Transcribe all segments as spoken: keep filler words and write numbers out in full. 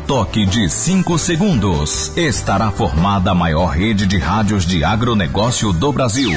toque de cinco segundos, estará formada a maior rede de rádios de agronegócio do Brasil.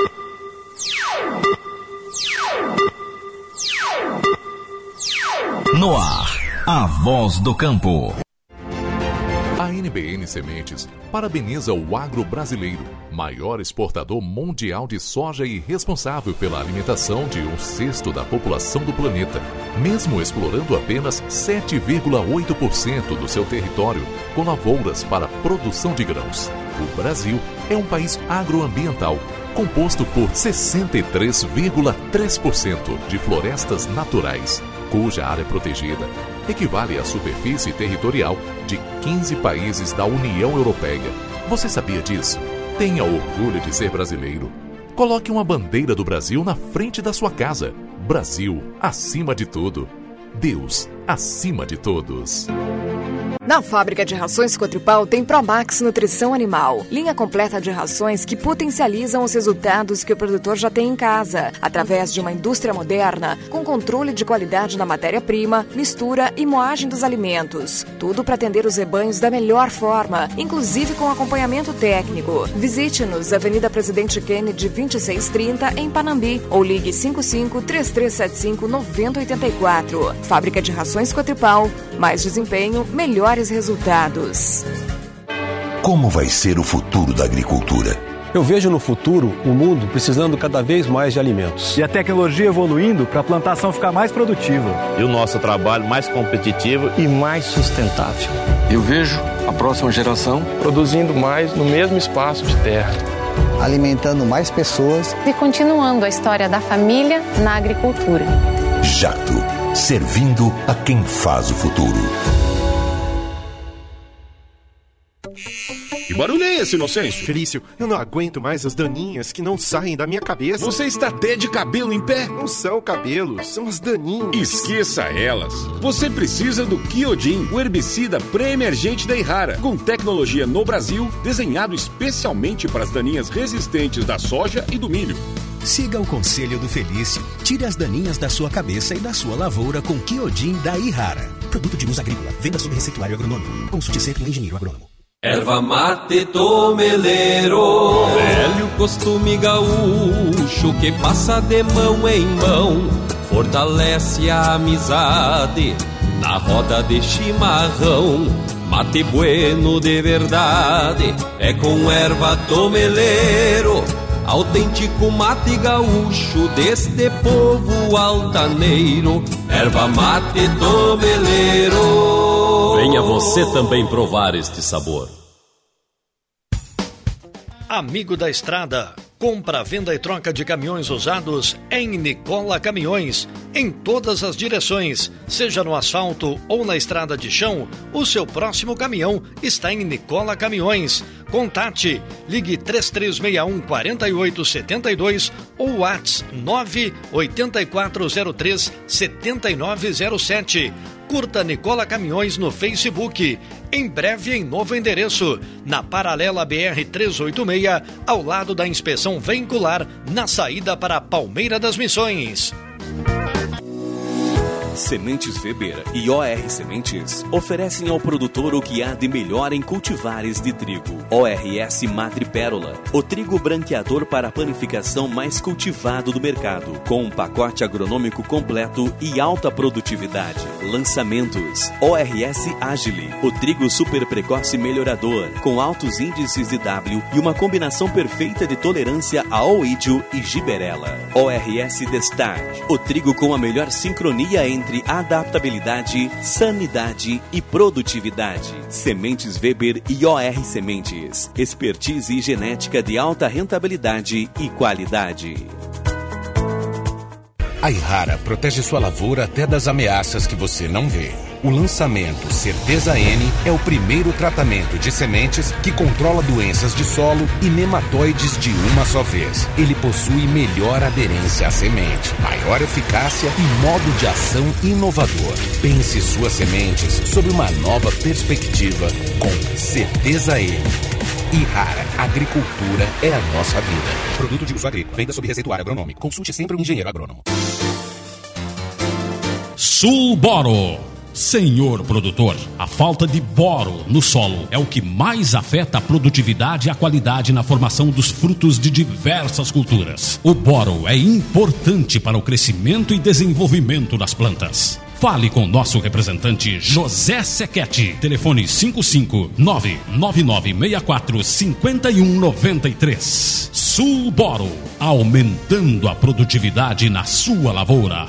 No ar, a voz do campo. A N B N Sementes parabeniza o agro brasileiro, maior exportador mundial de soja e responsável pela alimentação de um sexto da população do planeta, mesmo explorando apenas sete vírgula oito por cento do seu território com lavouras para produção de grãos. O Brasil é um país agroambiental, composto por sessenta e três vírgula três por cento de florestas naturais, cuja área protegida equivale à superfície territorial de quinze países da União Europeia. Você sabia disso? Tenha orgulho de ser brasileiro. Coloque uma bandeira do Brasil na frente da sua casa. Brasil, acima de tudo. Deus, acima de todos. Na fábrica de rações Cotripal tem Promax Nutrição Animal, linha completa de rações que potencializam os resultados que o produtor já tem em casa, através de uma indústria moderna, com controle de qualidade na matéria-prima, mistura e moagem dos alimentos. Tudo para atender os rebanhos da melhor forma, inclusive com acompanhamento técnico. Visite-nos, Avenida Presidente Kennedy vinte e seis trinta, em Panambi, ou ligue cinco cinco, três três sete cinco, nove zero oito quatro. Fábrica de rações Cotripal, mais desempenho, melhor resultados. Como vai ser o futuro da agricultura? Eu vejo no futuro o mundo precisando cada vez mais de alimentos. E a tecnologia evoluindo para a plantação ficar mais produtiva. E o nosso trabalho mais competitivo e mais sustentável. Eu vejo a próxima geração produzindo mais no mesmo espaço de terra, alimentando mais pessoas e continuando a história da família na agricultura. Jacto, servindo a quem faz o futuro. Que barulho é esse, Inocêncio? Felício, eu não aguento mais as daninhas que não saem da minha cabeça. Você está até de cabelo em pé? Não são cabelos, são as daninhas. Esqueça elas. Você precisa do Kyodin, o herbicida pré-emergente da Irrara, com tecnologia no Brasil, desenhado especialmente para as daninhas resistentes da soja e do milho. Siga o conselho do Felício. Tire as daninhas da sua cabeça e da sua lavoura com Kyodin da Irrara. Produto de uso agrícola. Venda sob receituário agronômico. Consulte sempre um engenheiro agrônomo. Erva mate tomeleiro, velho costume gaúcho que passa de mão em mão, fortalece a amizade na roda de chimarrão. Mate bueno de verdade é com erva tomeleiro, autêntico mate gaúcho deste povo altaneiro. Erva mate tomeleiro. Venha você também provar este sabor. Amigo da estrada, compra, venda e troca de caminhões usados em Nicola Caminhões, em todas as direções, seja no asfalto ou na estrada de chão, o seu próximo caminhão está em Nicola Caminhões. Contate, ligue três três seis um, quatro oito sete dois ou WhatsApp nove oito quatro zero três sete nove zero sete. Curta Nicola Caminhões no Facebook. Em breve em novo endereço, na paralela B R trezentos e oitenta e seis, ao lado da inspeção veicular, na saída para Palmeira das Missões. Sementes Weber e O R Sementes oferecem ao produtor o que há de melhor em cultivares de trigo. O R S Madrepérola, o trigo branqueador para a panificação mais cultivado do mercado, com um pacote agronômico completo e alta produtividade. Lançamentos: O R S Agile, o trigo super precoce melhorador, com altos índices de W e uma combinação perfeita de tolerância a oídio e giberela. O R S Destaque, o trigo com a melhor sincronia entre entre adaptabilidade, sanidade e produtividade. Sementes Weber e O R Sementes. Expertise e genética de alta rentabilidade e qualidade. A Irrara protege sua lavoura até das ameaças que você não vê. O lançamento Certeza N é o primeiro tratamento de sementes que controla doenças de solo e nematóides de uma só vez. Ele possui melhor aderência à semente, maior eficácia e modo de ação inovador. Pense suas sementes sob uma nova perspectiva com Certeza N. Irrara, agricultura é a nossa vida. Produto de uso agrícola, venda sob receituário agronômico. Consulte sempre um engenheiro agrônomo. Sulboro. Senhor produtor, a falta de boro no solo é o que mais afeta a produtividade e a qualidade na formação dos frutos de diversas culturas. O boro é importante para o crescimento e desenvolvimento das plantas. Fale com nosso representante José Sequete. Telefone cinco cinco nove nove nove seis quatro cinco um nove três. Sul Boro, aumentando a produtividade na sua lavoura.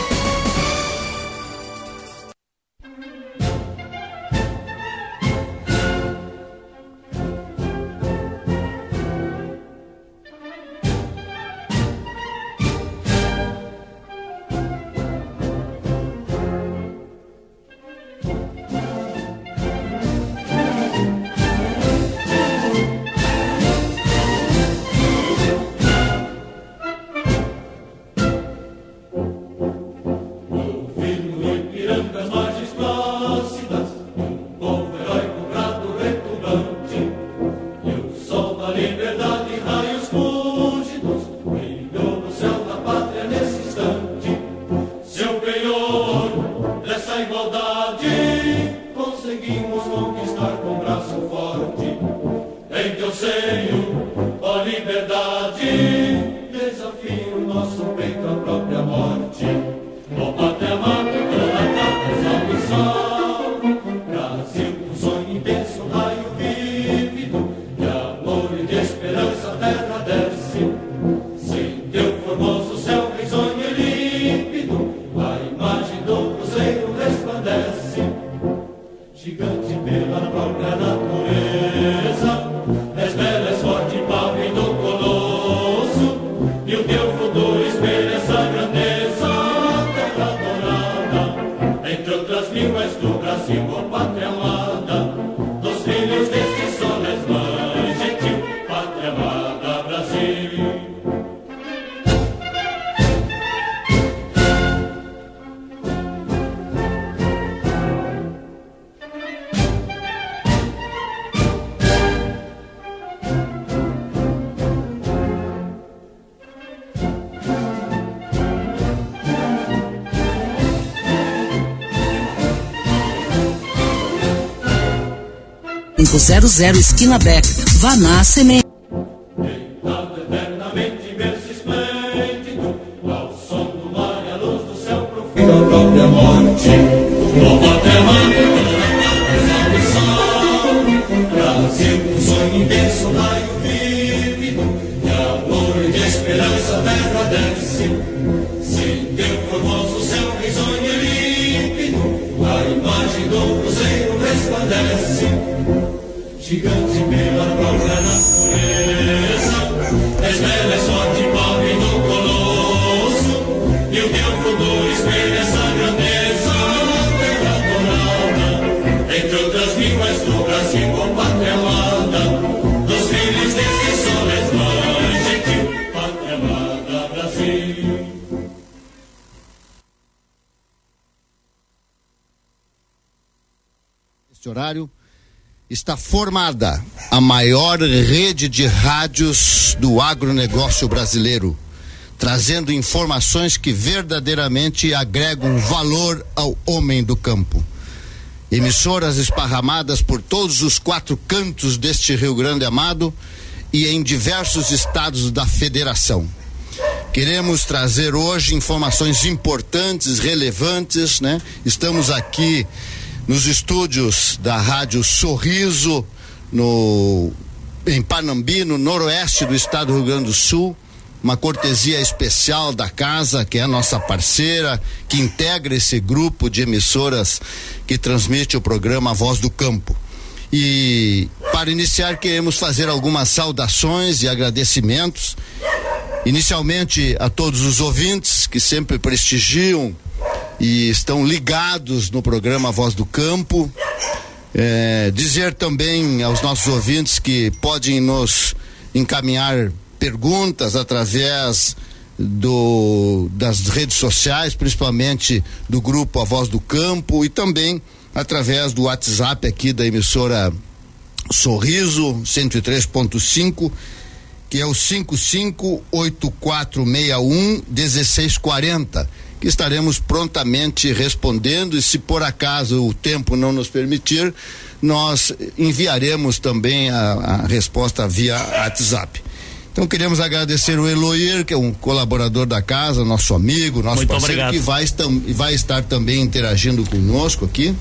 cinco zero zero Esquina Beck. Vá na semente. Horário está formada a maior rede de rádios do agronegócio brasileiro, trazendo informações que verdadeiramente agregam valor ao homem do campo. Emissoras esparramadas por todos os quatro cantos deste Rio Grande amado e em diversos estados da federação. Queremos trazer hoje informações importantes, relevantes, né? Estamos aqui nos estúdios da Rádio Sorriso, no, em Panambi, no noroeste do estado do Rio Grande do Sul, uma cortesia especial da casa, que é a nossa parceira, que integra esse grupo de emissoras que transmite o programa Voz do Campo. E para iniciar, queremos fazer algumas saudações e agradecimentos, inicialmente a todos os ouvintes que sempre prestigiam e estão ligados no programa Voz do Campo. É, dizer também aos nossos ouvintes que podem nos encaminhar perguntas através do, das redes sociais, principalmente do grupo A Voz do Campo, e também através do WhatsApp aqui da emissora Sorriso cento e três ponto cinco, que é o cinco cinco oito quatro seis um um seis quatro zero, que estaremos prontamente respondendo, e se por acaso o tempo não nos permitir, nós enviaremos também a, a resposta via WhatsApp. Então queremos agradecer o Eloir, que é um colaborador da casa, nosso amigo, nosso Muito parceiro, obrigado. que vai, vai estar também interagindo conosco aqui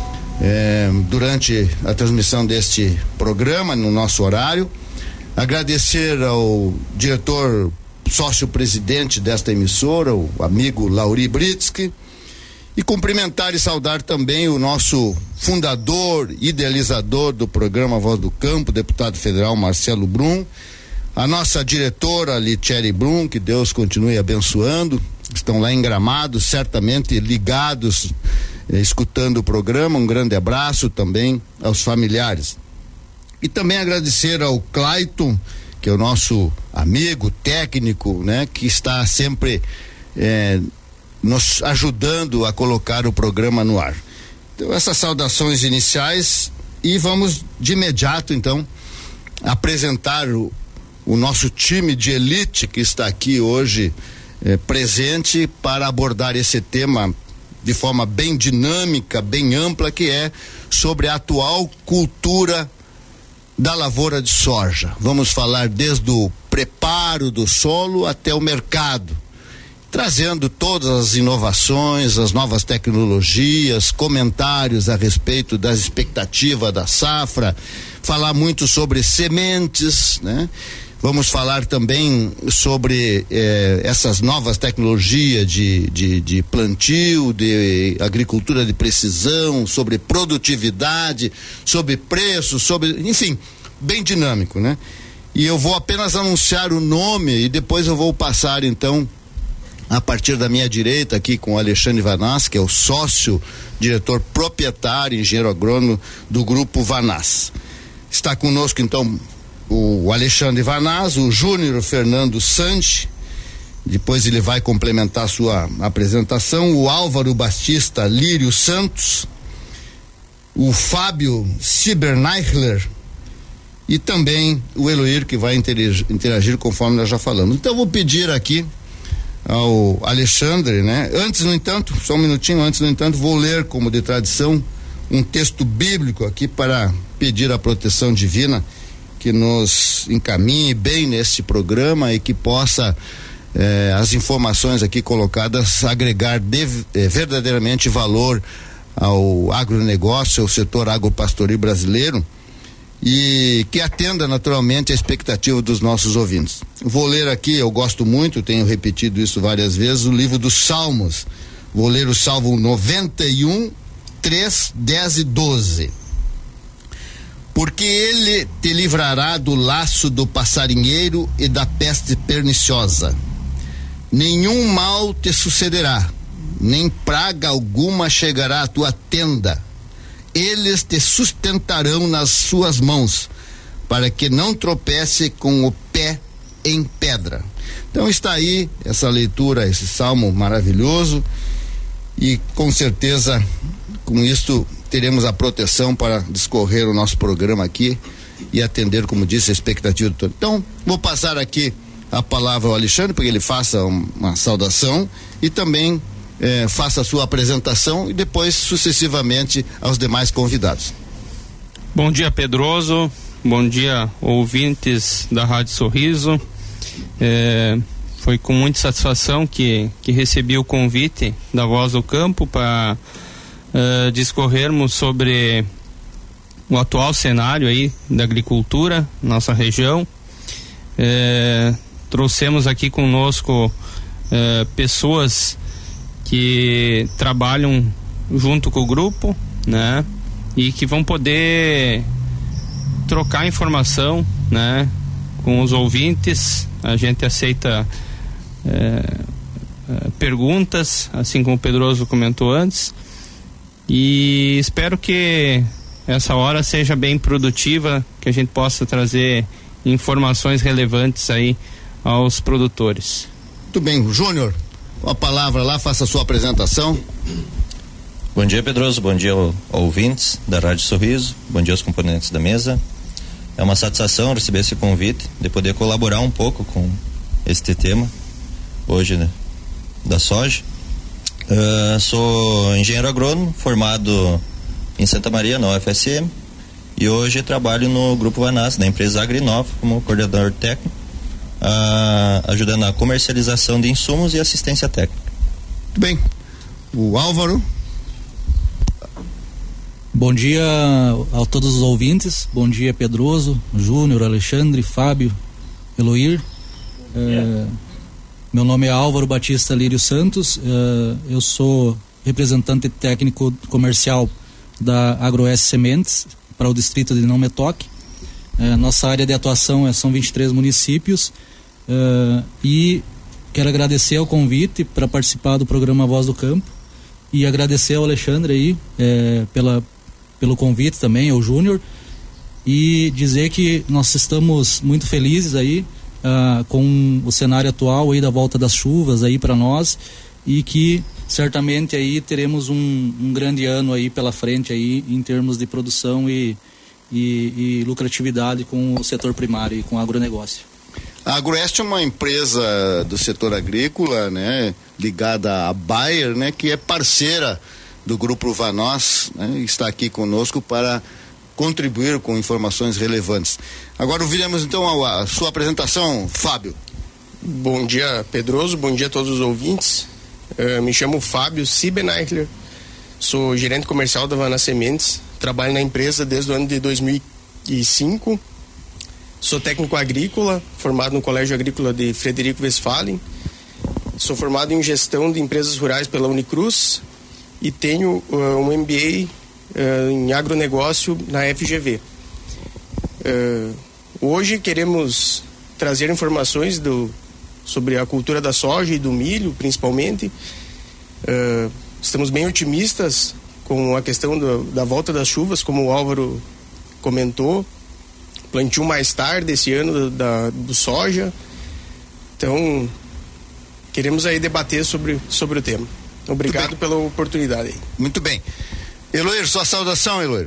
é, durante a transmissão deste programa, no nosso horário. Agradecer ao diretor sócio-presidente desta emissora, o amigo Lauri Britsky, e cumprimentar e saudar também o nosso fundador, idealizador do programa Voz do Campo, deputado federal Marcelo Brum, a nossa diretora Litieri Brum, que Deus continue abençoando, estão lá em Gramado, certamente ligados, eh, escutando o programa. Um grande abraço também aos familiares. E também agradecer ao Clayton, que é o nosso amigo técnico, né, que está sempre eh, nos ajudando a colocar o programa no ar. Então, essas saudações iniciais, e vamos de imediato então apresentar o, o nosso time de elite que está aqui hoje eh, presente para abordar esse tema de forma bem dinâmica, bem ampla, que é sobre a atual cultura da lavoura de soja. Vamos falar desde o preparo do solo até o mercado, trazendo todas as inovações, as novas tecnologias, comentários a respeito das expectativas da safra, falar muito sobre sementes, né? Vamos falar também sobre eh, essas novas tecnologias de, de, de plantio, de agricultura de precisão, sobre produtividade, sobre preço, sobre, enfim, bem dinâmico, né? E eu vou apenas anunciar o nome e depois eu vou passar então a partir da minha direita aqui com o Alexandre Vanaz, que é o sócio, diretor proprietário, engenheiro agrônomo do Grupo Vanaz. Está conosco então o Alexandre Vanaz, o Júnior Fernando Sanchi, depois ele vai complementar a sua apresentação, o Álvaro Batista Lírio Santos, o Fábio Siberneichler e também o Eloir, que vai interagir, interagir conforme nós já falamos. Então eu vou pedir aqui ao Alexandre, né? Antes, no entanto, só um minutinho, antes, no entanto, vou ler, como de tradição, um texto bíblico aqui para pedir a proteção divina que nos encaminhe bem nesse programa e que possa eh, as informações aqui colocadas agregar de, eh, verdadeiramente valor ao agronegócio, ao setor agropastoril brasileiro, e que atenda naturalmente a expectativa dos nossos ouvintes. Vou ler aqui, eu gosto muito, tenho repetido isso várias vezes, o livro dos Salmos. Vou ler o Salmo noventa e um, três, dez e doze. Porque ele te livrará do laço do passarinheiro e da peste perniciosa. Nenhum mal te sucederá, nem praga alguma chegará à tua tenda. Eles te sustentarão nas suas mãos, para que não tropece com o pé em pedra. Então está aí essa leitura, esse salmo maravilhoso, e com certeza com isso teremos a proteção para discorrer o nosso programa aqui e atender, como disse, a expectativa do todo. Então, vou passar aqui a palavra ao Alexandre, para que ele faça uma saudação e também eh, faça a sua apresentação, e depois, sucessivamente, aos demais convidados. Bom dia, Pedroso. Bom dia, ouvintes da Rádio Sorriso. É, foi com muita satisfação que, que recebi o convite da Voz do Campo para Uh, discorrermos sobre o atual cenário aí da agricultura, nossa região. Uh, trouxemos aqui conosco uh, pessoas que trabalham junto com o grupo, né? E que vão poder trocar informação, né? Com os ouvintes. A gente aceita uh, uh, perguntas, assim como o Pedroso comentou antes. E espero que essa hora seja bem produtiva, que a gente possa trazer informações relevantes aí aos produtores. Muito bem, Júnior, com a palavra lá, faça a sua apresentação. Bom dia, Pedroso, bom dia aos ouvintes da Rádio Sorriso, bom dia aos componentes da mesa. É uma satisfação receber esse convite, de poder colaborar um pouco com este tema, hoje, né, da soja. Uh, sou engenheiro agrônomo, formado em Santa Maria, na U F S M, e hoje trabalho no Grupo Vanassa, da empresa Agrinova, como coordenador técnico, uh, ajudando na comercialização de insumos e assistência técnica. Muito bem. O Álvaro. Bom dia a todos os ouvintes, bom dia Pedroso, Júnior, Alexandre, Fábio, Eloir. É, meu nome é Álvaro Batista Lírio Santos, é, eu sou representante técnico comercial da AgroS Sementes para o distrito de Não Metoque. É, nossa área de atuação é, são vinte e três municípios, é, e quero agradecer ao convite para participar do programa Voz do Campo e agradecer ao Alexandre aí é, pela pelo convite também, ao Júnior, e dizer que nós estamos muito felizes aí uh, com o cenário atual aí da volta das chuvas aí para nós, e que certamente aí teremos um, um grande ano aí pela frente aí em termos de produção e, e, e lucratividade com o setor primário e com o agronegócio. A Agroeste é uma empresa do setor agrícola, né, ligada à Bayer, né, que é parceira do Grupo Vanós, né, está aqui conosco para contribuir com informações relevantes. Agora ouviremos então a, a sua apresentação, Fábio. Bom dia, Pedroso, bom dia a todos os ouvintes. Uh, me chamo Fábio Siebeneichler, sou gerente comercial da Vanassa Sementes, trabalho na empresa desde o ano de dois mil e cinco, sou técnico agrícola, formado no Colégio Agrícola de Frederico Westphalen, sou formado em gestão de empresas rurais pela Unicruz, e tenho uh, um M B A uh, em agronegócio na F G V. Uh, hoje queremos trazer informações do, sobre a cultura da soja e do milho, principalmente. Uh, estamos bem otimistas com a questão do, da volta das chuvas, como o Álvaro comentou. Plantio mais tarde esse ano da, do soja. Então, queremos aí debater sobre, sobre o tema. Obrigado pela oportunidade. Muito bem. Eloir, sua saudação, Eloir.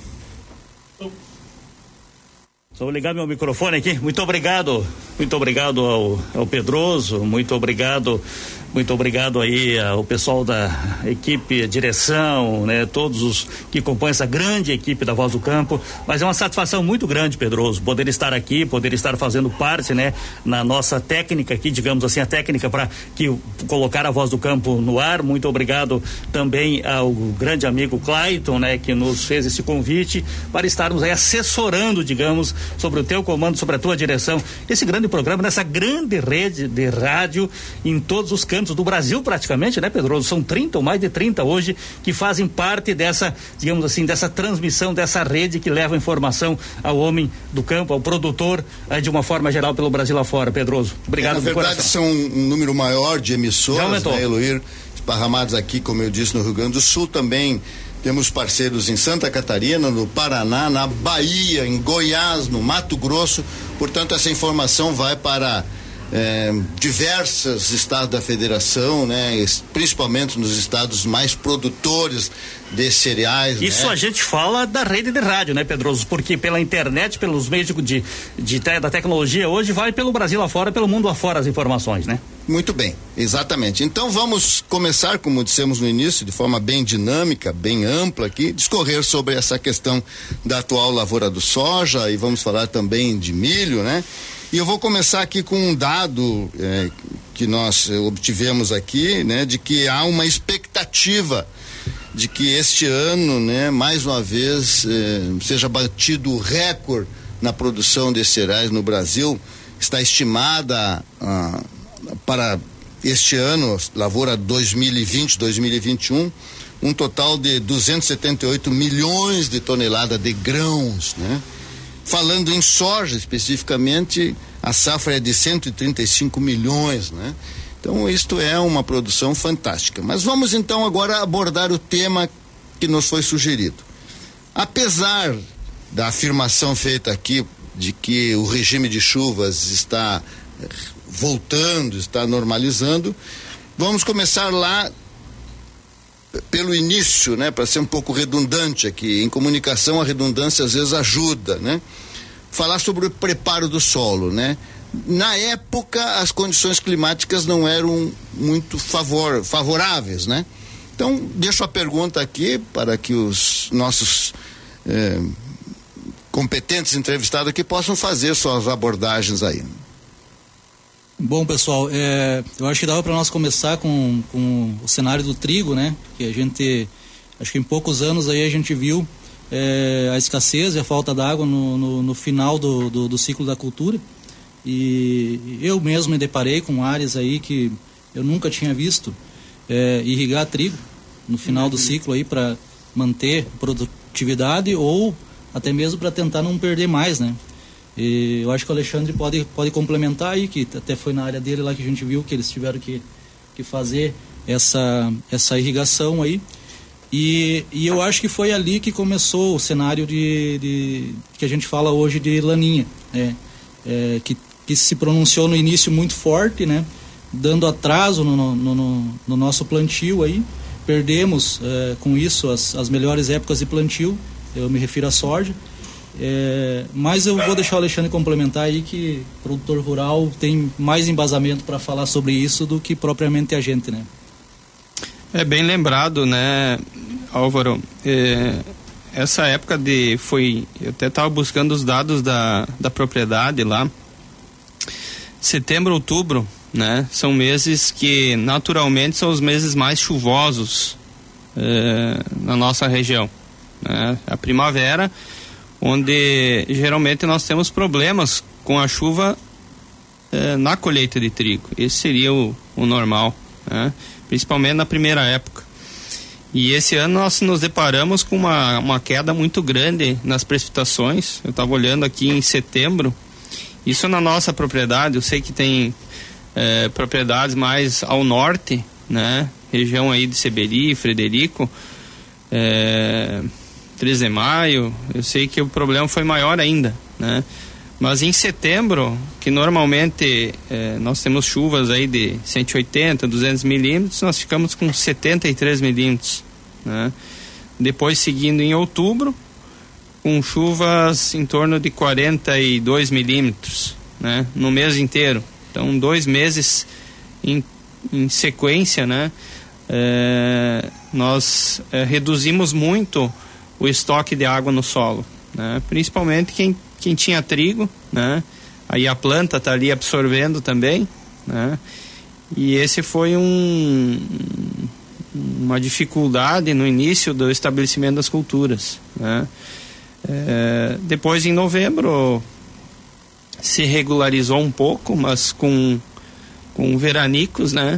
Só vou ligar meu microfone aqui. Muito obrigado. Muito obrigado ao, ao Pedroso. Muito obrigado. Muito obrigado aí ao pessoal da equipe, direção, né? Todos os que compõem essa grande equipe da Voz do Campo. Mas é uma satisfação muito grande, Pedroso, poder estar aqui, poder estar fazendo parte, né? Na nossa técnica aqui, digamos assim, a técnica para que colocar a Voz do Campo no ar. Muito obrigado também ao grande amigo Clayton, né? Que nos fez esse convite para estarmos aí assessorando, digamos, sobre o teu comando, sobre a tua direção, esse grande programa, nessa grande rede de rádio em todos os cantos do Brasil praticamente, né, Pedroso? São trinta ou mais de trinta hoje que fazem parte dessa, digamos assim, dessa transmissão, dessa rede que leva informação ao homem do campo, ao produtor, eh, de uma forma geral pelo Brasil afora, Pedroso. Obrigado. É, na verdade coração. São um número maior de emissoras, né, Eloir, esparramados aqui, como eu disse, no Rio Grande do Sul. Também temos parceiros em Santa Catarina, no Paraná, na Bahia, em Goiás, no Mato Grosso. Portanto, essa informação vai para É, diversos estados da federação, né, principalmente nos estados mais produtores de cereais. Isso, né? A gente fala da rede de rádio, né, Pedroso? Porque pela internet, pelos meios de, de, de, da tecnologia, hoje vai pelo Brasil afora, pelo mundo afora as informações, né? Muito bem, exatamente. Então vamos começar, como dissemos no início, de forma bem dinâmica, bem ampla aqui, discorrer sobre essa questão da atual lavoura do soja, e vamos falar também de milho, né? E eu vou começar aqui com um dado é, que nós obtivemos aqui, né, de que há uma expectativa de que este ano, né, mais uma vez, é, seja batido o recorde na produção de cereais no Brasil. Está estimada ah, para este ano, lavoura dois mil e vinte, dois mil e vinte e um, um total de duzentos e setenta e oito milhões de toneladas de grãos, né? Falando em soja especificamente, a safra é de cento e trinta e cinco milhões, né? Então isto é uma produção fantástica. Mas vamos então agora abordar o tema que nos foi sugerido. Apesar da afirmação feita aqui de que o regime de chuvas está voltando, está normalizando, vamos começar lá pelo início, né, para ser um pouco redundante aqui. Em comunicação a redundância às vezes ajuda, né? Falar sobre o preparo do solo, né? Na época, as condições climáticas não eram muito favor, favoráveis, né? Então, deixo a pergunta aqui para que os nossos eh, competentes entrevistados aqui possam fazer suas abordagens aí. Bom, pessoal, é, eu acho que dava para nós começar com, com o cenário do trigo, né? Que a gente, acho que em poucos anos aí a gente viu é, a escassez e a falta d'água no, no, no final do, do, do ciclo da cultura. E eu mesmo me deparei com áreas aí que eu nunca tinha visto é, irrigar trigo no final do ciclo aí para manter produtividade ou até mesmo para tentar não perder mais, né? E eu acho que o Alexandre pode, pode complementar aí, que até foi na área dele lá que a gente viu que eles tiveram que, que fazer essa, essa irrigação aí. E, e eu acho que foi ali que começou o cenário de, de que a gente fala hoje de laninha, né? É, que que se pronunciou no início muito forte, né, dando atraso no, no, no, no nosso plantio aí, perdemos é, com isso as, as melhores épocas de plantio, eu me refiro à soja, é, mas eu vou deixar o Alexandre complementar aí que o produtor rural tem mais embasamento para falar sobre isso do que propriamente a gente, né. É bem lembrado, né, Álvaro, é, essa época de, foi, eu até estava buscando os dados da, da propriedade lá. Setembro, outubro, né? São meses que naturalmente são os meses mais chuvosos eh, na nossa região, né? A primavera, onde geralmente nós temos problemas com a chuva eh, na colheita de trigo. Esse seria o, o normal, né? Principalmente na primeira época. E esse ano nós nos deparamos com uma, uma queda muito grande nas precipitações. Eu estava olhando aqui em setembro. Isso na nossa propriedade, eu sei que tem é, propriedades mais ao norte, né? Região aí de Seberi, Frederico, é, treze de maio, eu sei que o problema foi maior ainda, né? Mas em setembro, que normalmente é, nós temos chuvas aí de cento e oitenta, duzentos milímetros, nós ficamos com setenta e três milímetros, né? Depois seguindo em outubro, com chuvas em torno de quarenta e dois milímetros, né, no mês inteiro. Então, dois meses em, em sequência, né, é, nós é, reduzimos muito o estoque de água no solo, né, principalmente quem, quem tinha trigo, né, aí a planta está ali absorvendo também, né, e esse foi um, uma dificuldade no início do estabelecimento das culturas, né. É, depois em novembro se regularizou um pouco, mas com, com veranicos, né?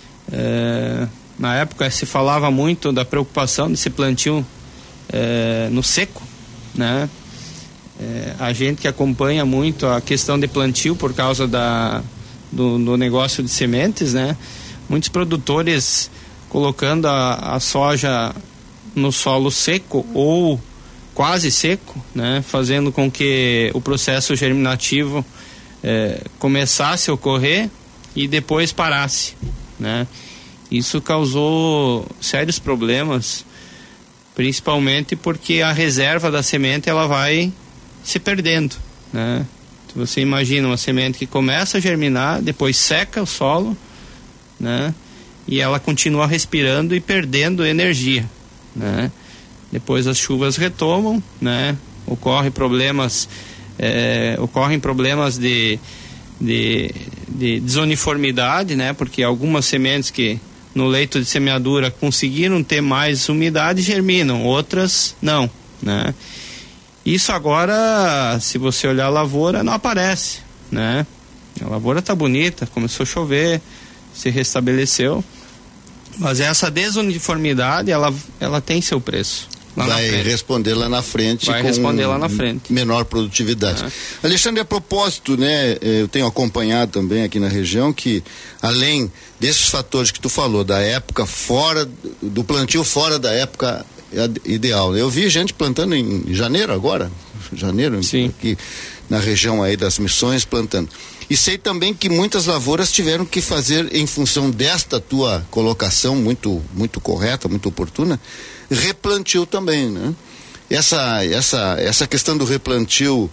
É, na época se falava muito da preocupação desse plantio é, no seco, né? É, a gente que acompanha muito a questão de plantio por causa da, do, do negócio de sementes, né? Muitos produtores colocando a, a soja no solo seco ou quase seco, né, fazendo com que o processo germinativo eh, começasse a ocorrer e depois parasse, né. Isso causou sérios problemas, principalmente porque a reserva da semente ela vai se perdendo, né. Você imagina uma semente que começa a germinar, depois seca o solo, né, e ela continua respirando e perdendo energia, né. Depois as chuvas retomam, né? Ocorre problemas, é, ocorrem problemas de, de, de desuniformidade, né? Porque algumas sementes que no leito de semeadura conseguiram ter mais umidade germinam, outras não, né? Isso agora, se você olhar a lavoura, não aparece, né? A lavoura está bonita, começou a chover, se restabeleceu, mas essa desuniformidade, ela, ela tem seu preço. Vai responder lá na frente. Vai com responder lá na frente. Menor produtividade. É. Alexandre, a propósito, né, eu tenho acompanhado também aqui na região que, além desses fatores que tu falou, da época fora, do plantio fora da época ideal. Eu vi gente plantando em janeiro agora, janeiro, Sim. aqui na região aí das Missões, plantando. E sei também que muitas lavouras tiveram que fazer, em função desta tua colocação muito, muito correta, muito oportuna, replantio também, né? Essa, essa, essa questão do replantio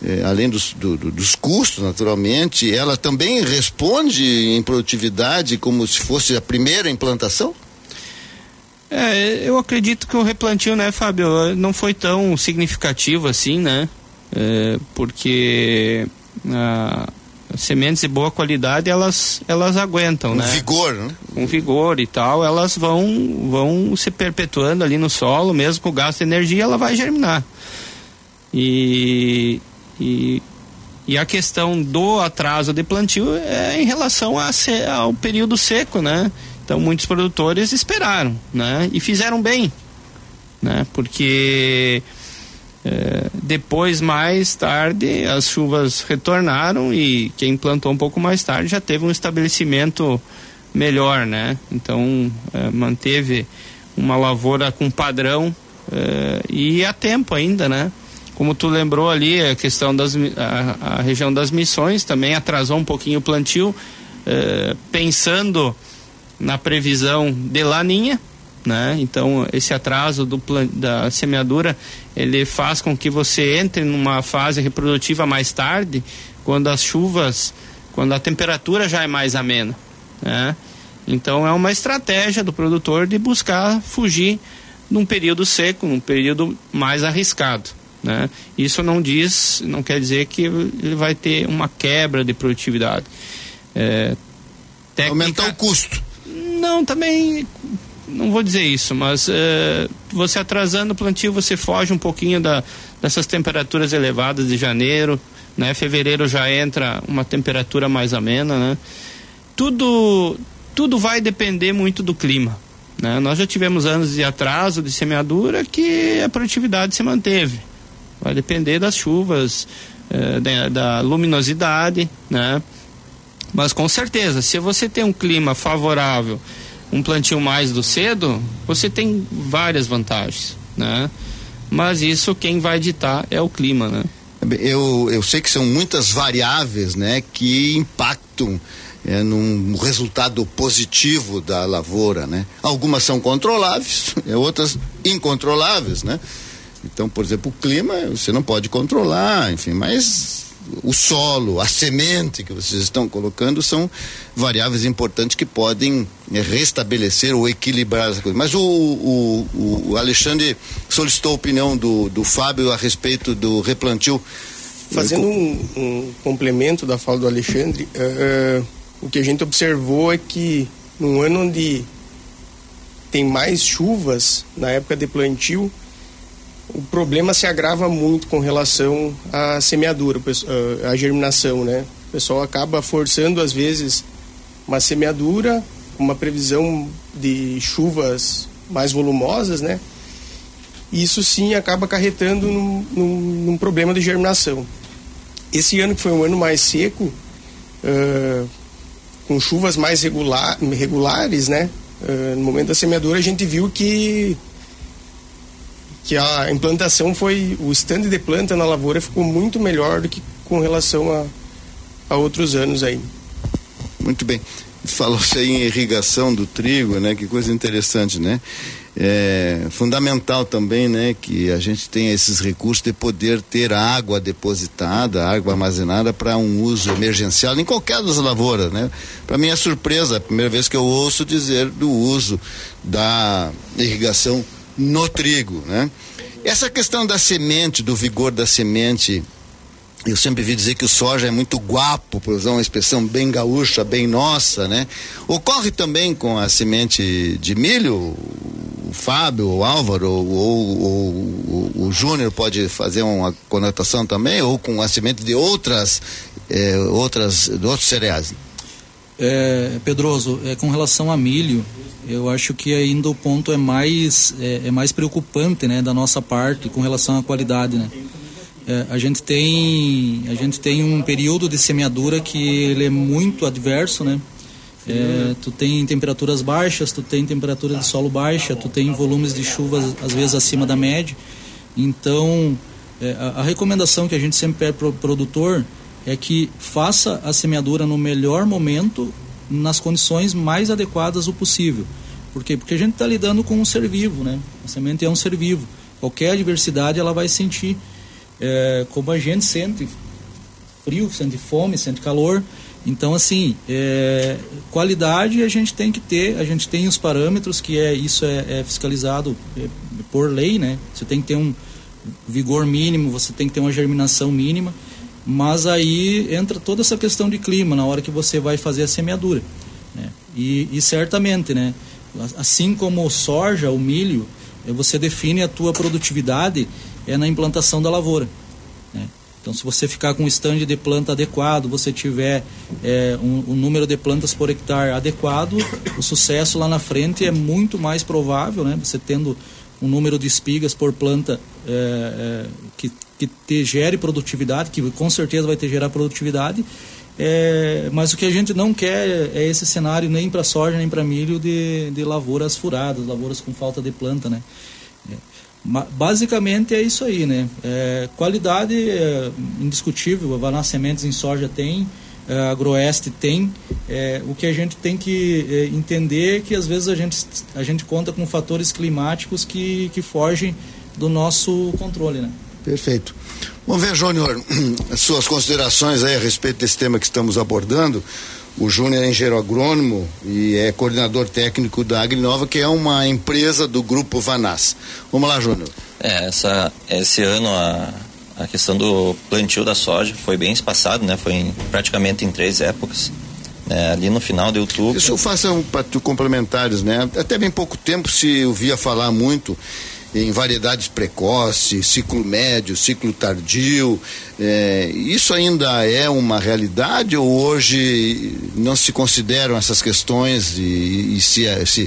é, além dos, do, dos custos, naturalmente, ela também responde em produtividade como se fosse a primeira implantação? É, eu acredito que o replantio, né, Fábio, não foi tão significativo assim, né? É, porque a, sementes de boa qualidade, elas, elas aguentam, Com né? vigor, né? Com vigor e tal, elas vão, vão se perpetuando ali no solo, mesmo com o gasto de energia, ela vai germinar. E, e, e a questão do atraso de plantio é em relação a se, ao período seco, né? Então muitos produtores esperaram, né? E fizeram bem, né? Porque é, depois, mais tarde, as chuvas retornaram e quem plantou um pouco mais tarde já teve um estabelecimento melhor, né? Então é, manteve uma lavoura com padrão é, e a tempo ainda, né? Como tu lembrou ali, a questão das a, a região das Missões também atrasou um pouquinho o plantio, é, pensando na previsão de laninha, né? Então esse atraso do plan, da semeadura, ele faz com que você entre numa fase reprodutiva mais tarde, quando as chuvas, quando a temperatura já é mais amena, né? Então é uma estratégia do produtor de buscar fugir num período seco, num período mais arriscado, né? Isso não diz, não quer dizer que ele vai ter uma quebra de produtividade. É, técnica, aumentar o custo. Não, também não vou dizer isso, mas é, você atrasando o plantio, você foge um pouquinho da, dessas temperaturas elevadas de janeiro, né? Fevereiro já entra uma temperatura mais amena, né? Tudo, tudo vai depender muito do clima, né? Nós já tivemos anos de atraso de semeadura que a produtividade se manteve. Vai depender das chuvas, é, da, da luminosidade, né? Mas com certeza, se você tem um clima favorável, um plantio mais do cedo, você tem várias vantagens, né? Mas isso quem vai ditar é o clima, né? Eu, eu sei que são muitas variáveis, né, que impactam é, num resultado positivo da lavoura, né? Algumas são controláveis, outras incontroláveis, né? Então, por exemplo, o clima você não pode controlar, enfim, mas o solo, a semente que vocês estão colocando são variáveis importantes que podem é, restabelecer ou equilibrar essa coisa. Mas o, o, o Alexandre solicitou a opinião do, do Fábio a respeito do replantio. Fazendo um, um complemento da fala do Alexandre, uh, o que a gente observou é que num ano onde tem mais chuvas na época de plantio, o problema se agrava muito com relação à semeadura, à germinação, né? O pessoal acaba forçando, às vezes, uma semeadura, uma previsão de chuvas mais volumosas, né? E isso, sim, acaba acarretando num, num, num problema de germinação. Esse ano, que foi um ano mais seco, uh, com chuvas mais regular, regulares, né? Uh, no momento da semeadura, a gente viu que que a implantação foi, o stand de planta na lavoura ficou muito melhor do que com relação a, a outros anos aí. Muito bem. Falou-se aí em irrigação do trigo, né? Que coisa interessante, né? É fundamental também, né? Que a gente tenha esses recursos de poder ter água depositada, água armazenada para um uso emergencial em qualquer das lavouras, né? Para mim é surpresa, a primeira vez que eu ouço dizer do uso da irrigação no trigo, né? Essa questão da semente, do vigor da semente, eu sempre vi dizer que o soja é muito guapo, por usar uma expressão bem gaúcha, bem nossa, né? Ocorre também com a semente de milho, o Fábio, o Álvaro, ou, ou, ou, ou o Júnior pode fazer uma conotação também, ou com a semente de outras, eh, outras, de outros cereais? É, Pedroso, é, com relação a milho, eu acho que ainda o ponto é mais, é, é mais preocupante, né, da nossa parte com relação à qualidade, né? É, a gente tem a gente tem um período de semeadura que ele é muito adverso, né? É, tu tem temperaturas baixas, tu tem temperatura de solo baixa, tu tem volumes de chuvas às vezes acima da média. Então, é, a, a recomendação que a gente sempre pede para o produtor é que faça a semeadura no melhor momento, nas condições mais adequadas o possível. Por quê? Porque a gente está lidando com um ser vivo, né? A semente é um ser vivo. Qualquer adversidade ela vai sentir. é, como a gente sente frio, sente fome, sente calor. Então, assim, é, qualidade a gente tem que ter, a gente tem os parâmetros, que é isso é, é fiscalizado é, por lei, né? Você tem que ter um vigor mínimo, você tem que ter uma germinação mínima, mas aí entra toda essa questão de clima na hora que você vai fazer a semeadura, né? E, e certamente, né? Assim como soja, o milho, você define a tua produtividade é na implantação da lavoura, né? Então, se você ficar com um stand de planta adequado, você tiver é, um, um número de plantas por hectare adequado, o sucesso lá na frente é muito mais provável, né? Você tendo um número de espigas por planta é, é, que, que te gere produtividade, que com certeza vai te gerar produtividade, é, mas o que a gente não quer é esse cenário nem para soja nem para milho de, de lavouras furadas, lavouras com falta de planta, né? É. Basicamente é isso aí, né? É, qualidade é indiscutível, a Vanassa Sementes em soja tem, a Agroeste tem. É, o que a gente tem que é, entender é que às vezes a gente, a gente conta com fatores climáticos que, que fogem do nosso controle, né? Perfeito. Vamos ver, Júnior, as suas considerações aí a respeito desse tema que estamos abordando. O Júnior é engenheiro agrônomo e é coordenador técnico da Agrinova, que é uma empresa do Grupo Vanassa. Vamos lá, Júnior. É, essa, esse ano a, a questão do plantio da soja foi bem espaçado, né? Foi em, praticamente em três épocas. Né? Ali no final de outubro... Deixa eu fazer um complementares, né? Até bem pouco tempo se ouvia falar muito em variedades precoces, ciclo médio, ciclo tardio. É, isso ainda é uma realidade ou hoje não se consideram essas questões e, e se, se,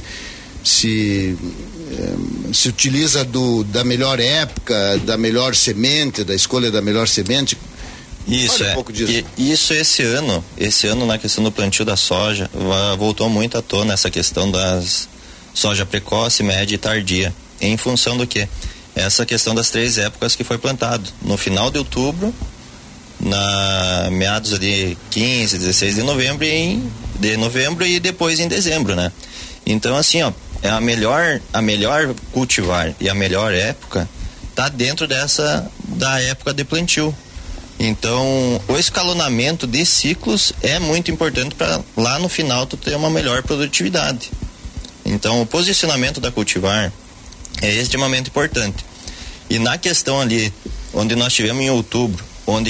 se, é, se utiliza do, da melhor época, da melhor semente, da escolha da melhor semente? Isso um é, pouco disso. E, isso esse ano, esse ano na questão do plantio da soja, voltou muito à tona essa questão das soja precoce, média e tardia. Em função do que? Essa questão das três épocas que foi plantado. No final de outubro, na meados ali quinze, dezesseis de novembro, e em, de novembro e depois em dezembro, né? Então, assim, ó, é a melhor, a melhor cultivar e a melhor época tá dentro dessa, da época de plantio. Então, o escalonamento de ciclos é muito importante para lá no final tu ter uma melhor produtividade. Então, o posicionamento da cultivar é extremamente importante. E na questão ali, onde nós tivemos em outubro, onde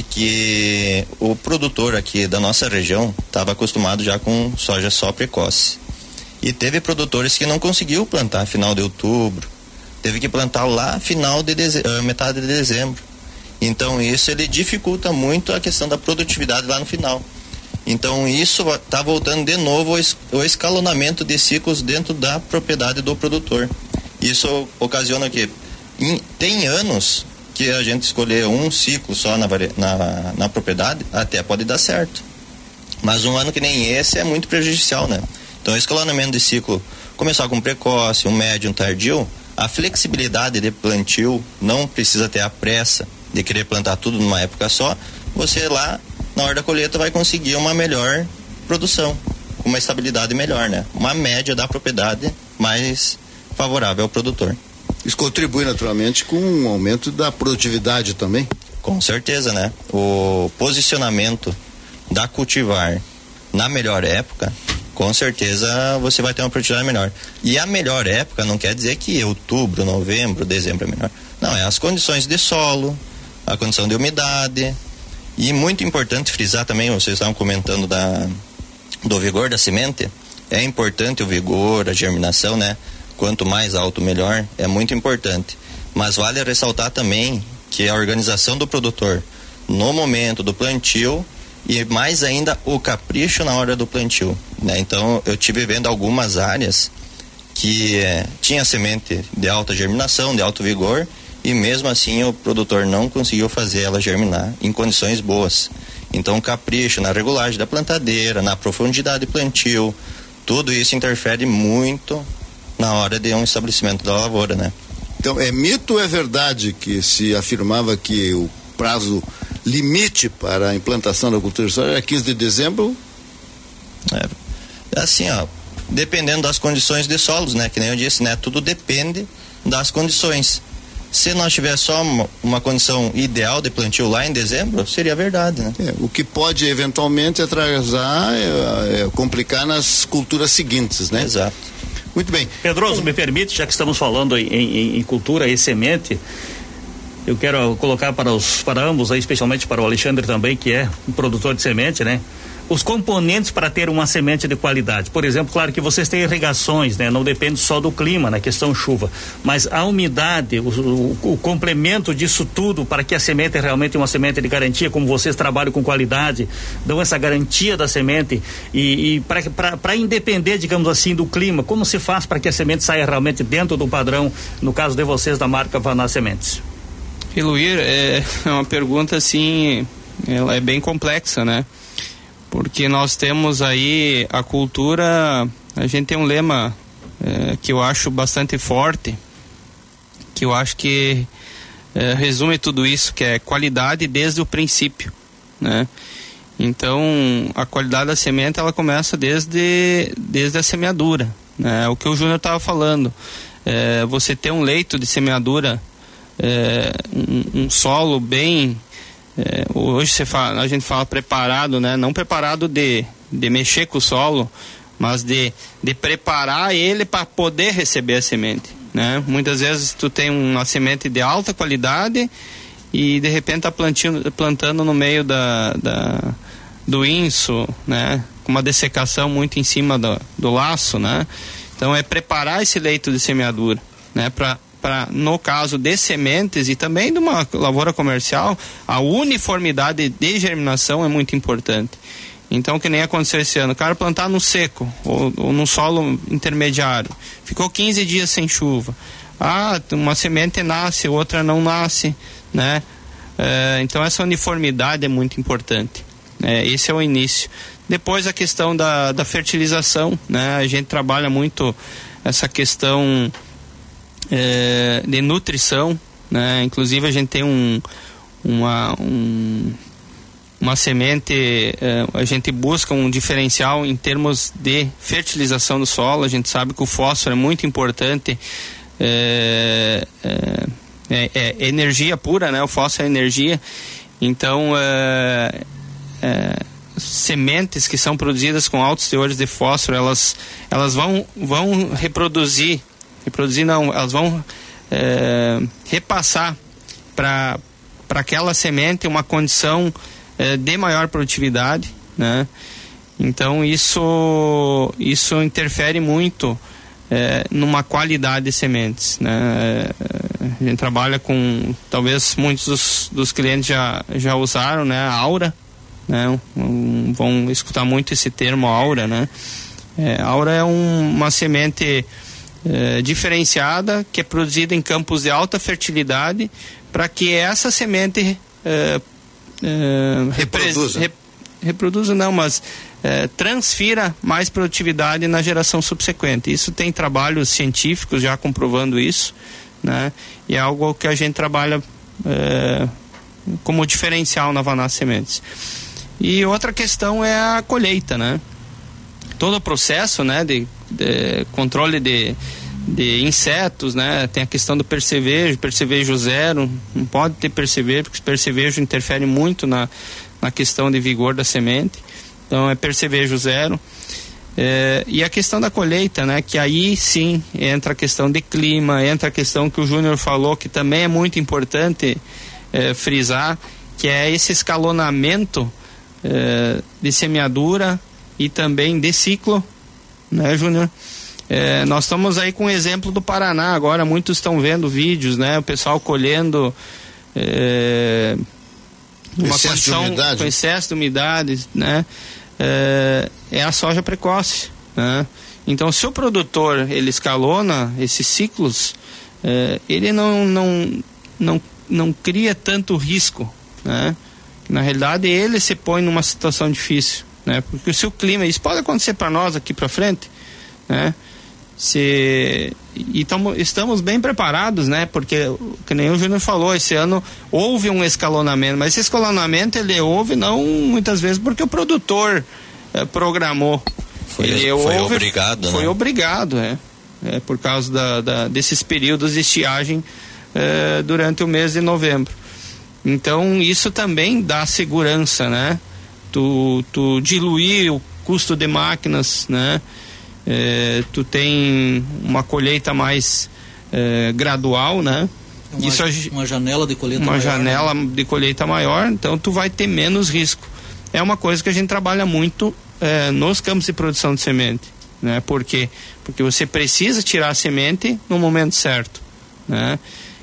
que o produtor aqui da nossa região estava acostumado já com soja só precoce. E teve produtores que não conseguiu plantar final de outubro, teve que plantar lá final de deze... metade de dezembro. Então isso ele dificulta muito a questão da produtividade lá no final. Então isso está voltando de novo o escalonamento de ciclos dentro da propriedade do produtor. Isso ocasiona que em, tem anos que a gente escolher um ciclo só na, na, na propriedade, até pode dar certo. Mas um ano que nem esse é muito prejudicial, né? Então, o escalonamento de ciclo, começar com precoce, um médio, um tardio, a flexibilidade de plantio, não precisa ter a pressa de querer plantar tudo numa época só, você lá, na hora da colheita, vai conseguir uma melhor produção, uma estabilidade melhor, né? Uma média da propriedade mais favorável ao produtor. Isso contribui naturalmente com um aumento da produtividade também? Com certeza, né? O posicionamento da cultivar na melhor época, com certeza você vai ter uma produtividade melhor. E a melhor época não quer dizer que outubro, novembro, dezembro é melhor. Não, é as condições de solo, a condição de umidade. E muito importante frisar também, vocês estavam comentando da, do vigor da semente, é importante o vigor, a germinação, né? Quanto mais alto, melhor, é muito importante. Mas vale ressaltar também que a organização do produtor no momento do plantio e mais ainda o capricho na hora do plantio, né? Então eu tive vendo algumas áreas que eh, tinha semente de alta germinação, de alto vigor, e mesmo assim o produtor não conseguiu fazer ela germinar em condições boas. Então capricho na regulagem da plantadeira, na profundidade de plantio, tudo isso interfere muito na hora de um estabelecimento da lavoura, né? Então, é mito ou é verdade que se afirmava que o prazo limite para a implantação da cultura de soja era quinze de dezembro? É, assim, ó, dependendo das condições de solos, né? Que nem eu disse, né? Tudo depende das condições. Se nós tiver só uma, uma condição ideal de plantio lá em dezembro, seria verdade, né? É, o que pode eventualmente atrasar, é, é complicar nas culturas seguintes, né? Exato. Muito bem. Pedroso, me permite, já que estamos falando em, em, em cultura e semente, eu quero colocar para os, para ambos, aí, especialmente para o Alexandre também, que é um produtor de semente, né? Os componentes para ter uma semente de qualidade. Por exemplo, claro que vocês têm irrigações, né? Não depende só do clima, na questão chuva, mas a umidade, o, o, o complemento disso tudo para que a semente é realmente uma semente de garantia, como vocês trabalham com qualidade, dão essa garantia da semente e, e para independer, digamos assim, do clima, como se faz para que a semente saia realmente dentro do padrão, no caso de vocês da marca Vaná Sementes? Eloir, é uma pergunta assim, ela é bem complexa, né? Porque nós temos aí a cultura, a gente tem um lema é, que eu acho bastante forte, que eu acho que é, resume tudo isso, que é qualidade desde o princípio, né? Então, a qualidade da semente, ela começa desde, desde a semeadura, né? O que o Júnior estava falando, é, você ter um leito de semeadura, é, um, um solo bem... É, hoje você fala, a gente fala preparado, né? Não preparado de, de mexer com o solo, mas de, de preparar ele para poder receber a semente, né? Muitas vezes tu tem uma semente de alta qualidade e de repente tá plantando, plantando no meio da, da, do inso, né? Com uma dessecação muito em cima do, do laço, né? Então é preparar esse leito de semeadura, né? Para Pra, no caso de sementes e também de uma lavoura comercial, a uniformidade de germinação é muito importante. Então, que nem aconteceu esse ano, o cara plantar no seco ou, ou no solo intermediário, ficou quinze dias sem chuva. Ah, uma semente nasce, outra não nasce, né? É, então, essa uniformidade é muito importante. É, esse é o início. Depois, a questão da, da fertilização, né? A gente trabalha muito essa questão... É, de nutrição, né? Inclusive a gente tem um uma um, uma semente, é, a gente busca um diferencial em termos de fertilização do solo. A gente sabe que o fósforo é muito importante, é, é, é, é energia pura, né? O fósforo é energia. Então é, é, sementes que são produzidas com altos teores de fósforo, elas elas vão vão reproduzir reproduzir não, elas vão é, repassar para para aquela semente uma condição é, de maior produtividade, né? Então isso isso interfere muito é, numa qualidade de sementes, né? A gente trabalha com, talvez muitos dos, dos clientes já, já usaram, né? A Aura, né? Um, vão escutar muito esse termo Aura, né? É, Aura é um, uma semente É, diferenciada, que é produzida em campos de alta fertilidade, para que essa semente é, é, reproduza. Rep, reproduza não, mas é, transfira mais produtividade na geração subsequente. Isso tem trabalhos científicos já comprovando isso, né? E é algo que a gente trabalha é, como diferencial na Vaná Sementes. E outra questão é a colheita, né? Todo o processo, né, de, de controle de, de insetos, né, tem a questão do percevejo, percevejo zero, não pode ter percevejo, porque percevejo interfere muito na, na questão de vigor da semente, então é percevejo zero. É, e a questão da colheita, né, que aí sim entra a questão de clima, entra a questão que o Júnior falou, que também é muito importante é, frisar, que é esse escalonamento é, de semeadura e também de ciclo, né, Júnior? É, nós estamos aí com o exemplo do Paraná agora, muitos estão vendo vídeos, né? O pessoal colhendo é, uma excesso condição de umidade. com excesso de umidade, né? É, é a soja precoce, né? Então, se o produtor ele escalona esses ciclos, é, ele não, não, não, não cria tanto risco, né? Na realidade, ele se põe numa situação difícil, né? Porque se o clima, isso pode acontecer para nós aqui para frente, né? Se, e tamo, estamos bem preparados, né? Porque, que nem o Júnior falou, esse ano houve um escalonamento, mas esse escalonamento ele houve não muitas vezes porque o produtor eh, programou. Foi, ele foi houve, obrigado, Foi né? obrigado, é. é por causa da, da, desses períodos de estiagem eh, durante o mês de novembro. Então isso também dá segurança, né? Tu, tu diluir o custo de máquinas, né? Eh, tu tem uma colheita mais eh, gradual, né? Uma, isso, uma janela de colheita uma maior. Uma janela né? de colheita maior, então tu vai ter menos risco. É uma coisa que a gente trabalha muito eh, nos campos de produção de semente, né? Por quê? Porque você precisa tirar a semente no momento certo, né?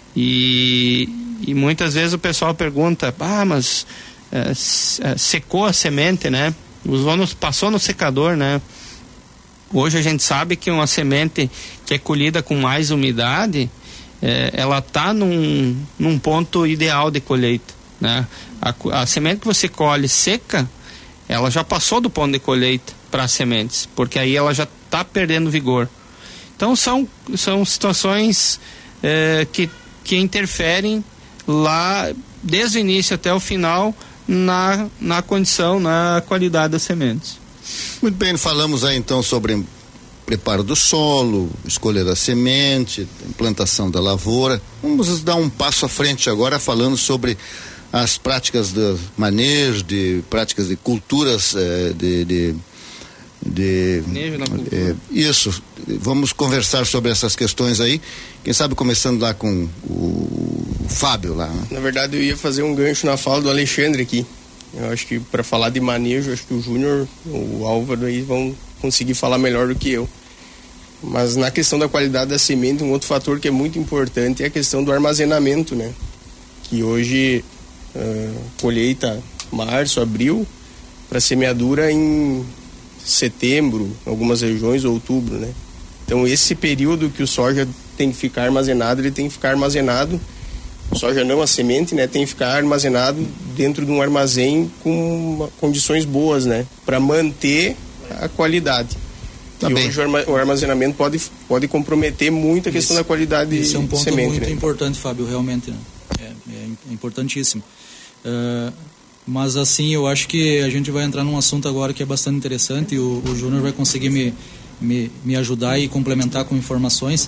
E, e muitas vezes o pessoal pergunta, ah, mas eh, secou a semente, né? Usou no, passou no secador, né? Hoje a gente sabe que uma semente que é colhida com mais umidade, eh, ela está num, num ponto ideal de colheita, né? A, a semente que você colhe seca, ela já passou do ponto de colheita para as sementes, porque aí ela já está perdendo vigor. Então são, são situações eh, que, que interferem lá desde o início até o final na, na condição, na qualidade das sementes. Muito bem, falamos aí então sobre preparo do solo, escolha da semente, implantação da lavoura. Vamos dar um passo à frente agora falando sobre as práticas de manejo, de práticas de culturas, eh, de, de, de manejo na cultura. Eh, isso, vamos conversar sobre essas questões aí, quem sabe começando lá com o, o Fábio lá, né? Na verdade eu ia fazer um gancho na fala do Alexandre aqui. Eu acho que para falar de manejo, acho que o Júnior, o Álvaro aí vão conseguir falar melhor do que eu. Mas na questão da qualidade da semente, um outro fator que é muito importante é a questão do armazenamento, né? Que hoje uh, colheita março, abril, para semeadura em setembro, em algumas regiões, outubro, né? Então esse período que o soja tem que ficar armazenado, ele tem que ficar armazenado, o soja não, a semente, né, tem que ficar armazenado dentro de um armazém com uma, condições boas, né, para manter a qualidade. Tá e bem. Hoje o armazenamento pode, pode comprometer muito a questão Isso, da qualidade isso é um de ponto semente, muito né? importante, Fábio, realmente, né? é, é importantíssimo. Uh, mas assim, eu acho que a gente vai entrar num assunto agora que é bastante interessante e o, o Júnior vai conseguir me, me, me ajudar e complementar com informações.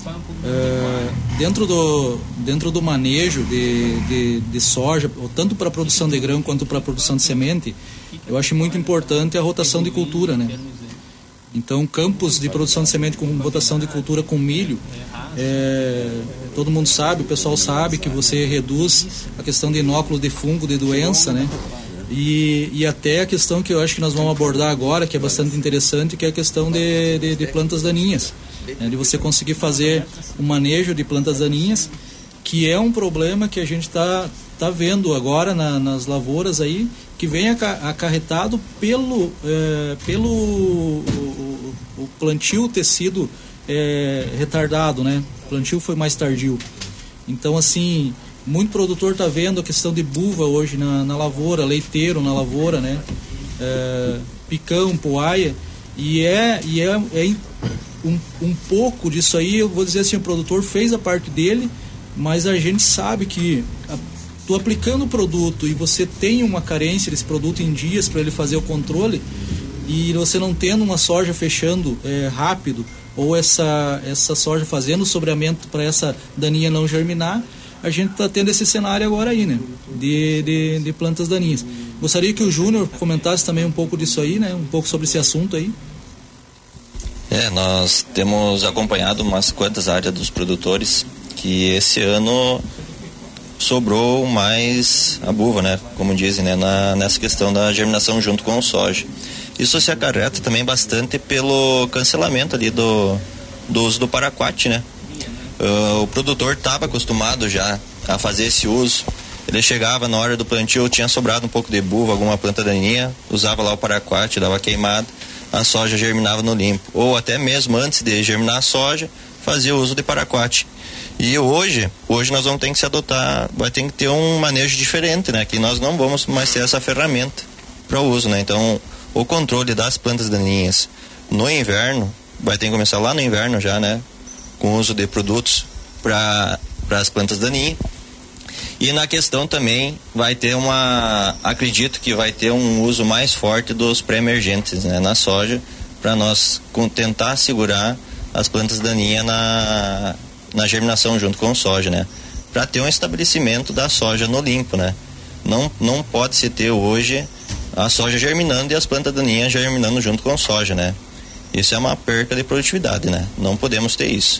Uh, dentro, do, dentro do manejo de, de, de soja, tanto para a produção de grão quanto para a produção de semente, eu acho muito importante a rotação de cultura, né? Então, campos de produção de semente com rotação de cultura com milho, é, todo mundo sabe, o pessoal sabe que você reduz a questão de inóculo de fungo, de doença, né? E, e até a questão que eu acho que nós vamos abordar agora, que é bastante interessante, que é a questão de, de, de plantas daninhas, né? De você conseguir fazer um manejo de plantas daninhas, que é um problema que a gente está tá vendo agora na, nas lavouras aí, que vem acarretado pelo, é, pelo o, o, o plantio ter sido é, retardado, né? O plantio foi mais tardio. Então, assim, muito produtor está vendo a questão de buva hoje na, na lavoura, leiteiro na lavoura, né? É, picão, poaia, e é, e é, é um, um pouco disso aí, eu vou dizer assim, o produtor fez a parte dele, mas a gente sabe que a, tu aplicando o produto e você tem uma carência desse produto em dias para ele fazer o controle, e você não tendo uma soja fechando é, rápido, ou essa, essa soja fazendo sobreamento para essa daninha não germinar, a gente está tendo esse cenário agora aí, né? De, de, de plantas daninhas. Gostaria que o Júnior comentasse também um pouco disso aí, né? Um pouco sobre esse assunto aí. É, nós temos acompanhado umas quantas áreas dos produtores que esse ano sobrou mais a buva, né? Como dizem, né? Na, nessa questão da germinação junto com o soja. Isso se acarreta também bastante pelo cancelamento ali do, do uso do paraquat, né? Uh, o produtor estava acostumado já a fazer esse uso. Ele chegava na hora do plantio, tinha sobrado um pouco de buva, alguma planta daninha, usava lá o paraquat, dava queimada, a soja germinava no limpo. Ou até mesmo antes de germinar a soja, fazia o uso de paraquat. E hoje, hoje nós vamos ter que se adotar, vai ter que ter um manejo diferente, né? Que nós não vamos mais ter essa ferramenta para o uso, né? Então, o controle das plantas daninhas no inverno, vai ter que começar lá no inverno já, né? Com o uso de produtos para as plantas daninhas. E na questão também vai ter uma, acredito que vai ter um uso mais forte dos pré-emergentes, né? Na soja, para nós tentar segurar as plantas daninhas na, na germinação junto com o soja, né? para ter um estabelecimento da soja no limpo, né? Não, não pode se ter hoje a soja germinando e as plantas daninhas germinando junto com a soja, né? Isso é uma perca de produtividade, né? Não podemos ter isso.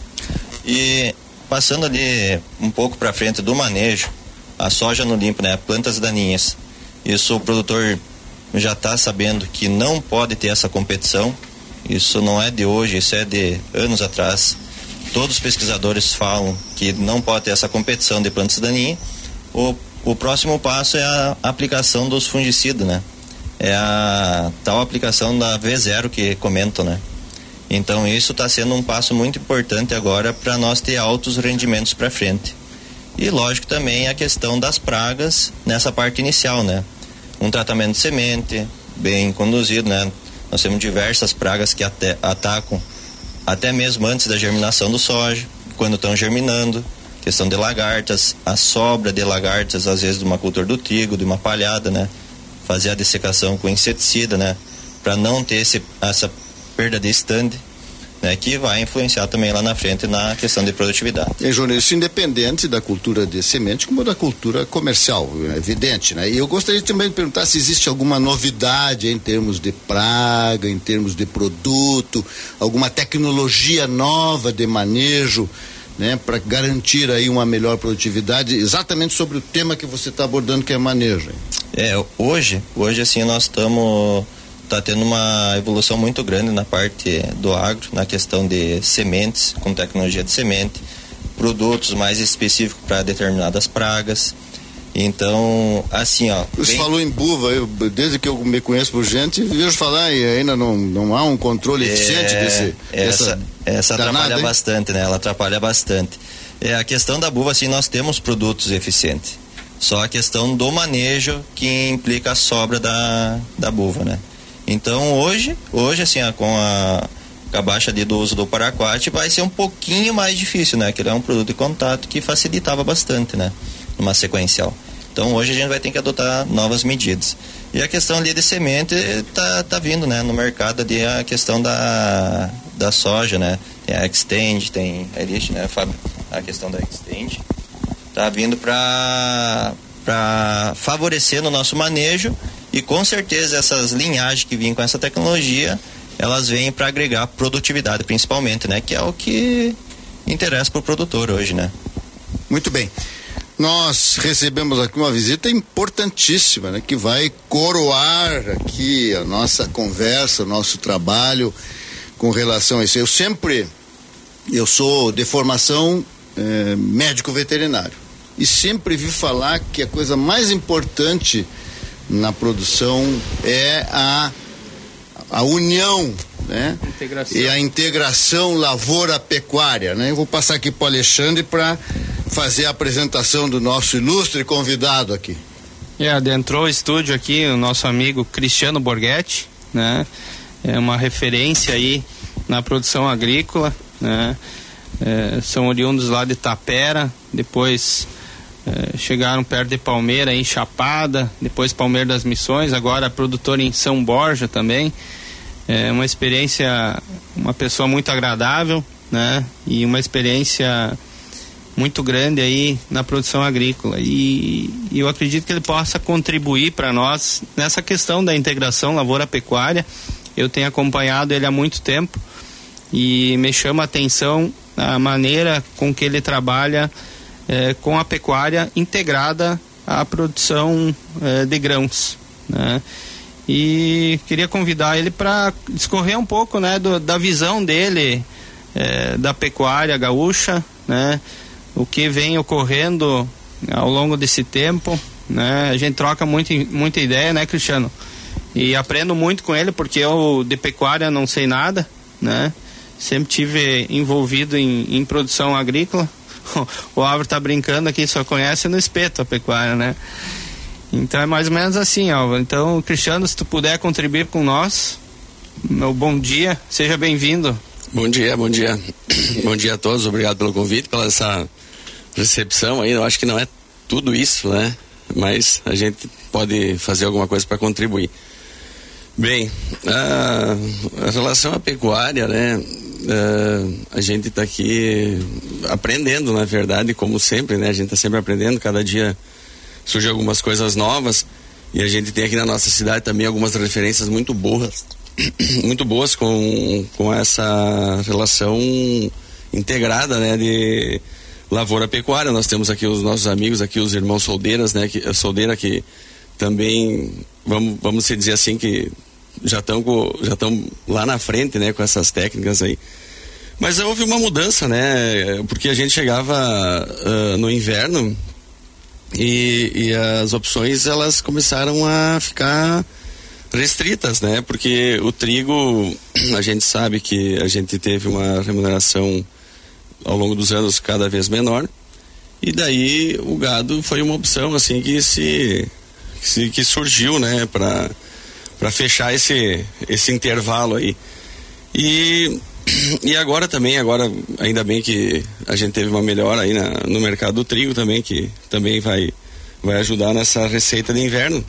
E passando ali um pouco para frente do manejo, a soja no limpo, né? Plantas daninhas. Isso o produtor já está sabendo que não pode ter essa competição. Isso não é de hoje, isso é de anos atrás. Todos os pesquisadores falam que não pode ter essa competição de plantas daninhas. O, o próximo passo é a aplicação dos fungicidas, né? É a tal aplicação da V zero que comentam, né? Então isso está sendo um passo muito importante agora para nós ter altos rendimentos para frente. E lógico também a questão das pragas nessa parte inicial, né? Um tratamento de semente bem conduzido, né? Nós temos diversas pragas que até, atacam até mesmo antes da germinação do soja, quando estão germinando, questão de lagartas, a sobra de lagartas, às vezes de uma cultura do trigo, de uma palhada, né? Fazer a dessecação com inseticida, né? Para não ter esse, essa perda de stand, né? Que vai influenciar também lá na frente na questão de produtividade. E, Júnior, isso independente da cultura de semente como da cultura comercial, é evidente, né? E eu gostaria também de perguntar se existe alguma novidade em termos de praga, em termos de produto, alguma tecnologia nova de manejo, né, para garantir aí uma melhor produtividade, exatamente sobre o tema que você está abordando, que é manejo. É, hoje, hoje assim nós estamos tá tendo uma evolução muito grande na parte do agro, na questão de sementes, com tecnologia de semente, produtos mais específicos para determinadas pragas. Então, assim, ó. Você bem... falou em buva, eu, desde que eu me conheço por gente, vejo falar e ainda não, não há um controle é, eficiente desse. Essa, dessa essa danada, atrapalha hein? bastante, né? Ela atrapalha bastante. É, a questão da buva, assim, nós temos produtos eficientes. Só a questão do manejo que implica a sobra da, da buva, né? Então, hoje, hoje assim, ó, com a, com a baixa ali do uso do paraquat, vai ser um pouquinho mais difícil, né? Que ele é um produto de contato que facilitava bastante, né? Numa sequencial. Então hoje a gente vai ter que adotar novas medidas. E a questão ali de semente tá, tá vindo, né? No mercado ali a questão da, da soja, né? Tem a Extend, tem a Elite, né, Fábio? A questão da Extend tá vindo para para favorecer no nosso manejo, e com certeza essas linhagens que vêm com essa tecnologia, elas vêm para agregar produtividade principalmente, né? Que é o que interessa para o produtor hoje, né? Muito bem. Nós recebemos aqui uma visita importantíssima, né, que vai coroar aqui a nossa conversa, o nosso trabalho com relação a isso. Eu sempre, eu sou de formação eh, médico veterinário e sempre vi falar que a coisa mais importante na produção é a, a união, né? Integração. E a integração lavoura-pecuária, né? Eu vou passar aqui para o Alexandre para fazer a apresentação do nosso ilustre convidado aqui. É, adentrou o estúdio aqui o nosso amigo Cristiano Borghetti, né? É uma referência aí na produção agrícola, né? É, são oriundos lá de Tapera, depois é, chegaram perto de Palmeira, em Chapada, depois Palmeira das Missões, agora produtor em São Borja também. É uma experiência, uma pessoa muito agradável, né? E uma experiência muito grande aí na produção agrícola, e, e eu acredito que ele possa contribuir para nós nessa questão da integração lavoura-pecuária. Eu tenho acompanhado ele há muito tempo e me chama a atenção a maneira com que ele trabalha eh, com a pecuária integrada à produção eh, de grãos, né? E queria convidar ele para discorrer um pouco, né, do, da visão dele eh, da pecuária gaúcha, né? O que vem ocorrendo ao longo desse tempo, né? A gente troca muito, muita ideia, né, Cristiano? E aprendo muito com ele, porque eu de pecuária não sei nada, né? Sempre tive envolvido em, em produção agrícola. O Álvaro tá brincando aqui, só conhece no espeto a pecuária, né? Então é mais ou menos assim, Álvaro. Então, Cristiano, se tu puder contribuir com nós, meu bom dia, seja bem-vindo. Bom dia, bom dia. Bom dia a todos, obrigado pelo convite, pela essa recepção aí. Eu acho que não é tudo isso, né? Mas a gente pode fazer alguma coisa para contribuir. Bem, a, a relação à pecuária, né? uh, a gente está aqui aprendendo, na verdade, como sempre, né? A gente está sempre aprendendo, cada dia surgem algumas coisas novas, e a gente tem aqui na nossa cidade também algumas referências muito boas, muito boas com, com essa relação integrada, né, de lavoura pecuária. Nós temos aqui os nossos amigos, aqui os irmãos Soldeiras, né, que, Soldeira, que também, vamos, vamos dizer assim, que já estão já estão lá na frente, né, com essas técnicas aí. Mas houve uma mudança, né, porque a gente chegava uh, no inverno e, e as opções, elas começaram a ficar restritas, né, porque o trigo, a gente sabe que a gente teve uma remuneração ao longo dos anos cada vez menor, e daí o gado foi uma opção assim que se que, se, que surgiu, né, para para fechar esse esse intervalo aí. E e agora também, agora ainda bem que a gente teve uma melhora aí na, no mercado do trigo também, que também vai vai ajudar nessa receita de inverno.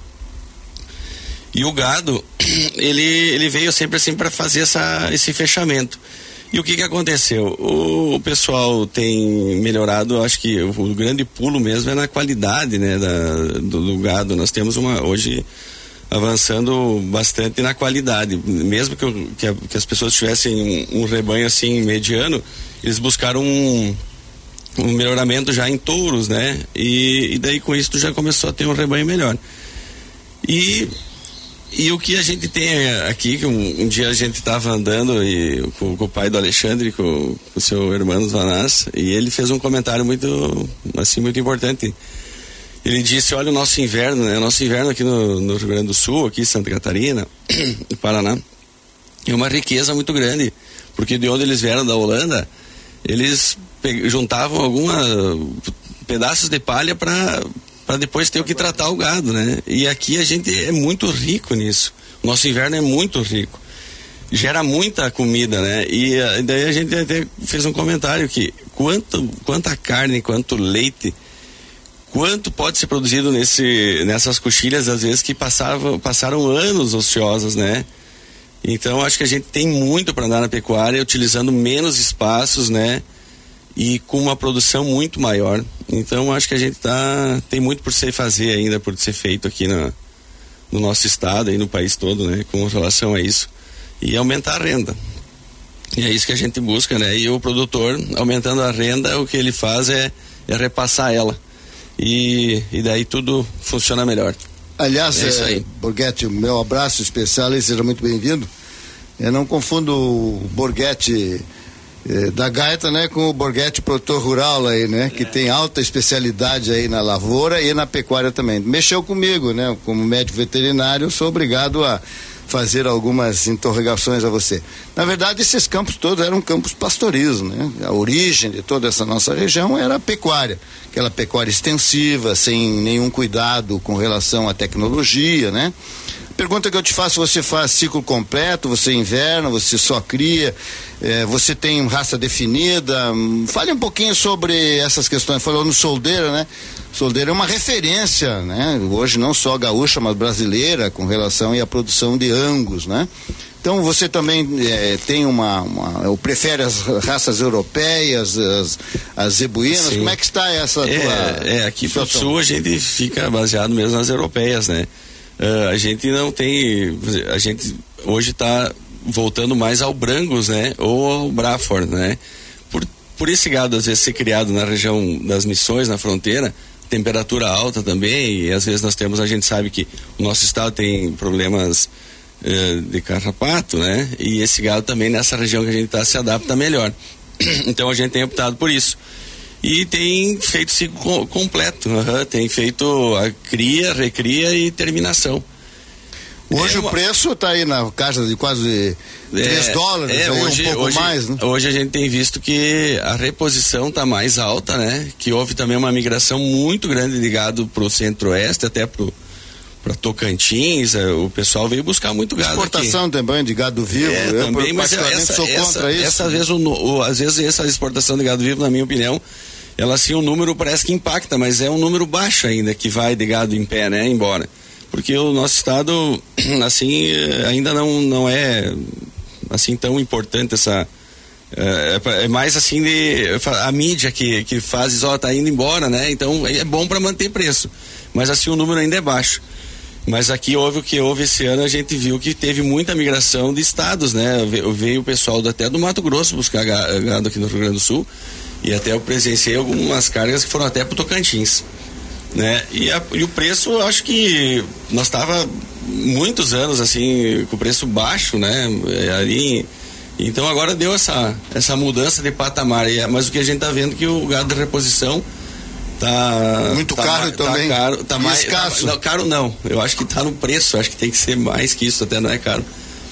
E o gado, ele ele veio sempre assim para fazer essa esse fechamento. E o que que aconteceu? O, o pessoal tem melhorado, acho que o, o grande pulo mesmo é na qualidade, né, da, do, do gado. Nós temos uma, hoje, avançando bastante na qualidade. Mesmo que, que, a, que as pessoas tivessem um, um rebanho assim mediano, eles buscaram um, um melhoramento já em touros, né? E, e daí com isso tu já começou a ter um rebanho melhor. E E o que a gente tem aqui, que um, um dia a gente estava andando e, com, com o pai do Alexandre, com, com o seu irmão Vanás, e ele fez um comentário muito, assim, muito importante. Ele disse, olha o nosso inverno, né? O nosso inverno aqui no, no Rio Grande do Sul, aqui em Santa Catarina, no Paraná, é uma riqueza muito grande, porque de onde eles vieram, da Holanda, eles pe- juntavam alguma pedaços de palha para para depois ter o que tratar o gado, né? E aqui a gente é muito rico nisso. O nosso inverno é muito rico. Gera muita comida, né? E, e daí a gente até fez um comentário que quanto, quanta carne, quanto leite, quanto pode ser produzido nesse, nessas coxilhas, às vezes, que passavam, passaram anos ociosas, né? Então acho que a gente tem muito para andar na pecuária, utilizando menos espaços, né? E com uma produção muito maior. Então acho que a gente tá, tem muito por se fazer ainda, por ser feito aqui na, no nosso estado e no país todo, né, com relação a isso, e aumentar a renda. E é isso que a gente busca, né? E o produtor, aumentando a renda, o que ele faz é, é repassar ela, e, e daí tudo funciona melhor. Aliás, é isso aí. Borghetti, o meu abraço especial e seja muito bem-vindo. Eu não confundo o Borghetti da gaita, né, com o Borghetti produtor rural aí, né, que tem alta especialidade aí na lavoura e na pecuária também. Mexeu comigo, né, como médico veterinário, eu sou obrigado a fazer algumas interrogações a você. Na verdade, esses campos todos eram campos pastoris, né? A origem de toda essa nossa região era a pecuária, aquela pecuária extensiva, sem nenhum cuidado com relação à tecnologia, né? Pergunta que eu te faço, você faz ciclo completo, você inverna, você só cria, eh, você tem raça definida? Fale um pouquinho sobre essas questões. Falou no Soldeira, né? Soldeira é uma referência, né? Hoje não só gaúcha, mas brasileira, com relação à produção de Angus, né? Então você também eh, tem uma, uma, ou prefere as raças europeias, as, as zebuínas? Sim. Como é que está essa é, tua É, aqui pro sul a gente fica baseado mesmo nas europeias, né? Uh, a gente não tem, a gente hoje está voltando mais ao Brangus, né, ou ao Braford, né, por, por esse gado às vezes ser criado na região das Missões, na fronteira, temperatura alta também, e às vezes nós temos, a gente sabe que o nosso estado tem problemas uh, de carrapato, né, e esse gado também nessa região que a gente está se adapta melhor, então a gente tem optado por isso. E tem feito ciclo completo, uhum, tem feito a cria, recria e terminação. Hoje é uma... o preço está aí na casa de quase três é, dólares, é, aí hoje, um pouco hoje, mais, né? Hoje a gente tem visto que a reposição está mais alta, né? Que houve também uma migração muito grande de gado para o centro-oeste, até para para Tocantins, o pessoal veio buscar muito gado. Exportação aqui. também de gado vivo, é, eu também, mas essa, sou essa, contra isso. Essa vez, o, o, às vezes essa exportação de gado vivo, na minha opinião, ela assim, o número parece que impacta, mas é um número baixo ainda que vai de gado em pé, né, embora. Porque o nosso estado, assim, ainda não, não é assim tão importante essa, É, é mais assim de a mídia que, que faz, ó, tá indo embora, né? Então é bom para manter preço, mas assim o número ainda é baixo. Mas aqui houve o que houve esse ano, a gente viu que teve muita migração de estados, né? Veio o pessoal até do Mato Grosso buscar gado aqui no Rio Grande do Sul, e até eu presenciei algumas cargas que foram até pro Tocantins, né? E, a, e o preço, eu acho que nós tava muitos anos assim com o preço baixo, né? Ali, então agora deu essa essa mudança de patamar, mas o que a gente tá vendo é que o gado de reposição tá muito tá caro tá também, caro, tá mais escasso. Tá, não, caro não, eu acho que tá no preço, acho que tem que ser mais que isso, até não é caro,